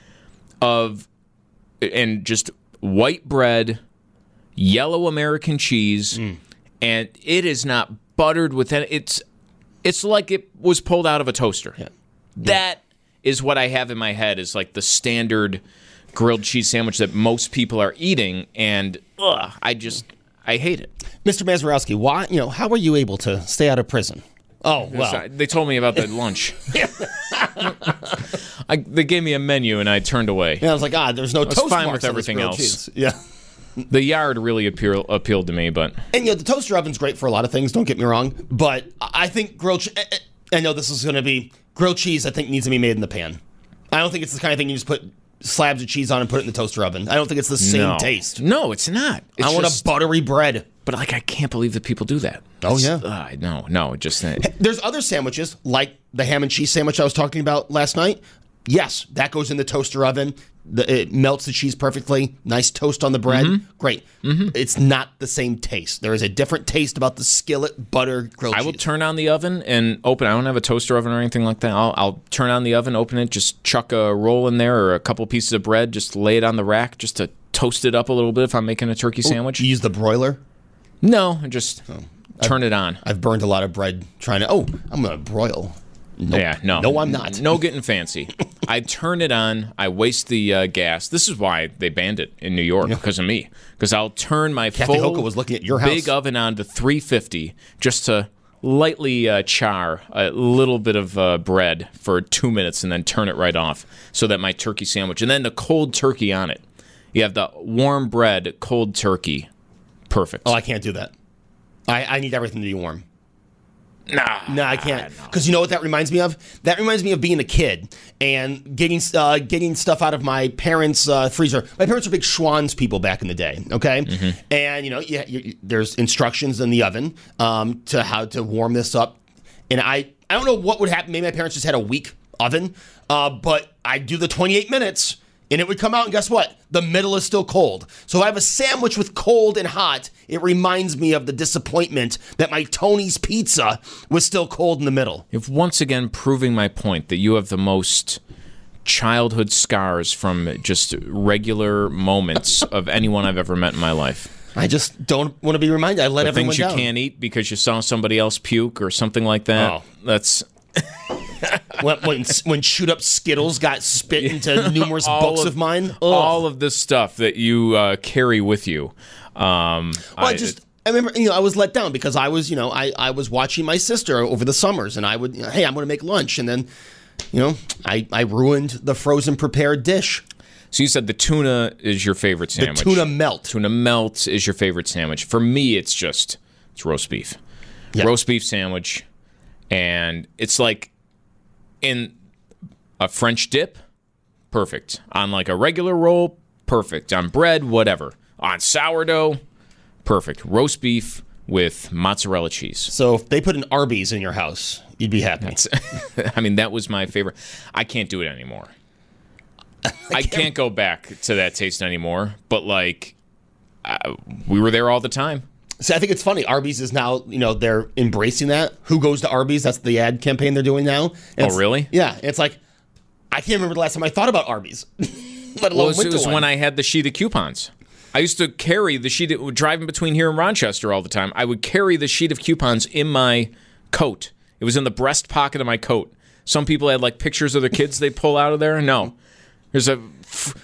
B: of and just white bread, yellow American cheese, mm. and it is not buttered with any. It's it's like it was pulled out of a toaster. Yeah. That yeah. is what I have in my head is like the standard grilled cheese sandwich that most people are eating, and ugh, I just I hate it.
C: Mister Mazurowski, why, you know, how were you able to stay out of prison? Oh, well.
B: Sorry, they told me about the lunch. I, they gave me a menu, and I turned away.
C: Yeah, I was like, ah, there's no
B: I was
C: toast
B: fine
C: marks
B: with everything else.
C: Cheese. Yeah.
B: The yard really appeal, appealed to me, but...
C: And, you know, the toaster oven's great for a lot of things, don't get me wrong, but I think grilled cheese... I know this is going to be... Grilled cheese, I think, needs to be made in the pan. I don't think it's the kind of thing you just put slabs of cheese on and put it in the toaster oven. I don't think it's the same
B: no.
C: taste.
B: No, it's not. It's
C: I want
B: just,
C: a buttery bread.
B: But, like, I can't believe that people do that.
C: Oh, yeah.
B: Uh, no, no, just... Uh,
C: There's other sandwiches, like the ham and cheese sandwich I was talking about last night. Yes, that goes in the toaster oven. The, it melts the cheese perfectly. Nice toast on the bread.
B: Mm-hmm.
C: Great. Mm-hmm. It's not the same taste. There is a different taste about the skillet butter grilled
B: I
C: cheese.
B: will turn on the oven and open. I don't have a toaster oven or anything like that. I'll, I'll turn on the oven, open it, just chuck a roll in there or a couple pieces of bread, just lay it on the rack just to toast it up a little bit if I'm making a turkey sandwich.
C: You use the broiler?
B: No, just oh. turn
C: I've,
B: it on.
C: I've burned a lot of bread trying to, oh, I'm going to broil. Nope.
B: Yeah, no.
C: No, I'm not.
B: No getting fancy. I turn it on. I waste the uh, gas. This is why they banned it in New York, because of me. Because I'll turn my
C: Kathy
B: full
C: Hoka was looking at your house.
B: big oven on to three fifty just to lightly uh, char a little bit of uh, bread for two minutes and then turn it right off so that my turkey sandwich, and then the cold turkey on it. You have the warm bread, cold turkey. Perfect.
C: Oh, I can't do that. I, I need everything to be warm.
B: Nah,
C: no, I can't. Because you know what that reminds me of? That reminds me of being a kid and getting uh, getting stuff out of my parents' uh, freezer. My parents were big Schwann's people back in the day, okay? Mm-hmm. And, you know, you, you, there's instructions in the oven um, to how to warm this up. And I, I don't know what would happen. Maybe my parents just had a weak oven. Uh, but I'd do the twenty-eight minutes, and it would come out, and guess what? The middle is still cold. So if I have a sandwich with cold and hot, it reminds me of the disappointment that my Tony's pizza was still cold in the middle.
B: If once again proving my point that you have the most childhood scars from just regular moments of anyone I've ever met in my life.
C: I just don't want to be reminded. I let
B: the
C: everyone
B: things you
C: down.
B: can't eat because you saw somebody else puke or something like that.
C: Oh.
B: That's...
C: when, when when shoot up Skittles got spit into numerous books of, of mine. Ugh.
B: All of this stuff that you uh, carry with you. Um,
C: well, I,
B: I
C: just I remember you know I was let down because I was you know I, I was watching my sister over the summers and I would you know, hey I'm going to make lunch and then you know I, I ruined the frozen prepared dish.
B: So you said the tuna is your favorite sandwich.
C: The tuna melt.
B: Tuna melt is your favorite sandwich. For me, it's just it's roast beef. Yeah. Roast beef sandwich, and it's like. In a French dip, perfect. On like a regular roll, perfect. On bread, whatever. On sourdough, perfect. Roast beef, with mozzarella cheese.
C: So if they put an Arby's in your house, you'd be happy.
B: That's, I mean, that was my favorite. I can't do it anymore. I can't go back to that taste anymore. But, like, uh, we were there all the time.
C: See, I think it's funny. Arby's is now, you know, they're embracing that. Who goes to Arby's? That's the ad campaign they're doing now. And
B: oh, really?
C: Yeah. It's like, I can't remember the last time I thought about Arby's. Let alone
B: well, it
C: went
B: was
C: to one.
B: when I had the sheet of coupons. I used to carry the sheet, of, driving between here and Rochester all the time. I would carry the sheet of coupons in my coat. It was in the breast pocket of my coat. Some people had, like, pictures of their kids they'd pull out of there. No. There's a... F-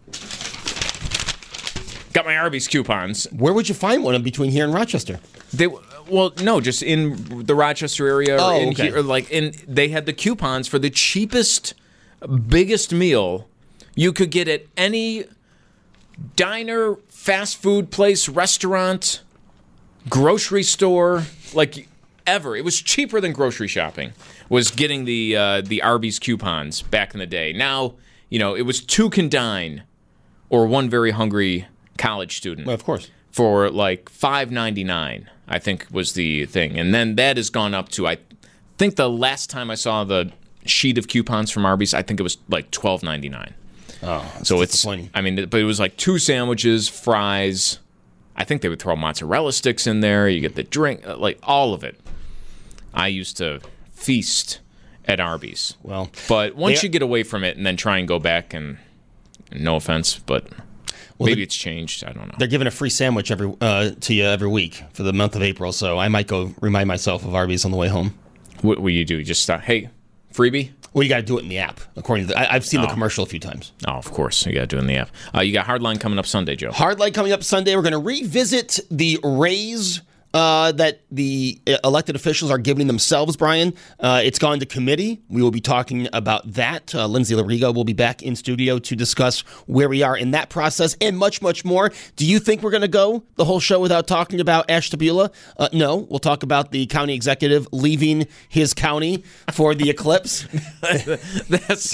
B: got my Arby's coupons.
C: Where would you find one in between here and Rochester?
B: They well, no, just in the Rochester area.
C: Oh,
B: or in
C: okay.
B: here, or like, and they had the coupons for the cheapest, biggest meal you could get at any diner, fast food place, restaurant, grocery store, like ever. It was cheaper than grocery shopping. Was getting the uh, the Arby's coupons back in the day. Now, you know, it was two can dine, or one very hungry college student.
C: Well, of course.
B: For like five ninety-nine, I think was the thing. And then that has gone up to, I think the last time I saw the sheet of coupons from Arby's, I think it was like twelve ninety-nine.
C: Oh,
B: so it's, I mean, but it was like two sandwiches, fries. I think they would throw mozzarella sticks in there. You get the drink, like all of it. I used to feast at Arby's.
C: Well,
B: but once
C: they,
B: you get away from it and then try and go back, and, and no offense, but well, maybe it's changed. I don't know.
C: They're giving a free sandwich every uh, to you every week for the month of April, so I might go remind myself of Arby's on the way home.
B: What will you do? You just stop, hey, freebie?
C: Well, you got to do it in the app, according to the, I, I've seen
B: oh.
C: the commercial a few times.
B: Oh, of course. You got to do it in the app. Uh, you got Hardline coming up Sunday, Joe.
C: Hardline coming up Sunday. We're going to revisit the raise uh, that the elected officials are giving themselves, Brian. Uh, it's gone to committee. We will be talking about that. Uh, Lindsay Lariga will be back in studio to discuss where we are in that process and much, much more. Do you think we're going to go the whole show without talking about Ashtabula? Uh, no. We'll talk about the county executive leaving his county for the eclipse.
B: That's...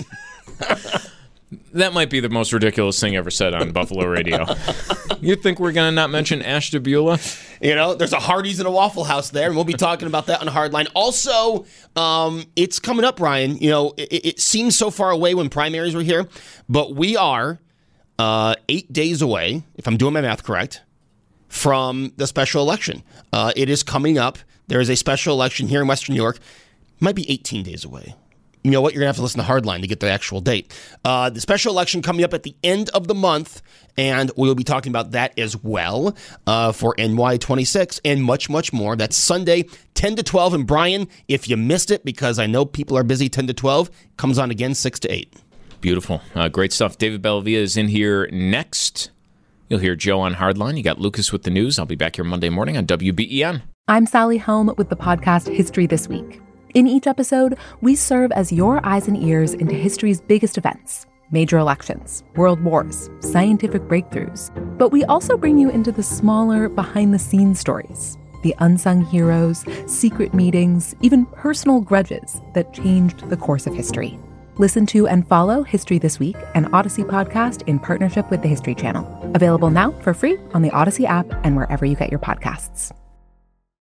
B: That might be the most ridiculous thing ever said on Buffalo radio. You think we're going to not mention Ashtabula?
C: You know, there's a Hardee's and a Waffle House there, and we'll be talking about that on Hardline. Also, um, it's coming up, Ryan. You know, it, it seems so far away when primaries were here, but we are uh, eight days away, if I'm doing my math correct, from the special election. Uh, it is coming up. There is a special election here in Western New York. It might be eighteen days away. You know what? You're going to have to listen to Hardline to get the actual date. Uh, the special election coming up at the end of the month, and we'll be talking about that as well uh, for N Y twenty-six and much, much more. That's Sunday, ten to twelve. And Brian, if you missed it, because I know people are busy ten to twelve, comes on again six to eight.
B: Beautiful. Uh, great stuff. David Bellavia is in here next. You'll hear Joe on Hardline. You got Lucas with the news. I'll be back here Monday morning on W B E N.
I: I'm Sally Helm with the podcast History This Week. In each episode, we serve as your eyes and ears into history's biggest events, major elections, world wars, scientific breakthroughs. But we also bring you into the smaller, behind-the-scenes stories, the unsung heroes, secret meetings, even personal grudges that changed the course of history. Listen to and follow History This Week, an Odyssey podcast in partnership with the History Channel. Available now for free on the Odyssey app and wherever you get your podcasts.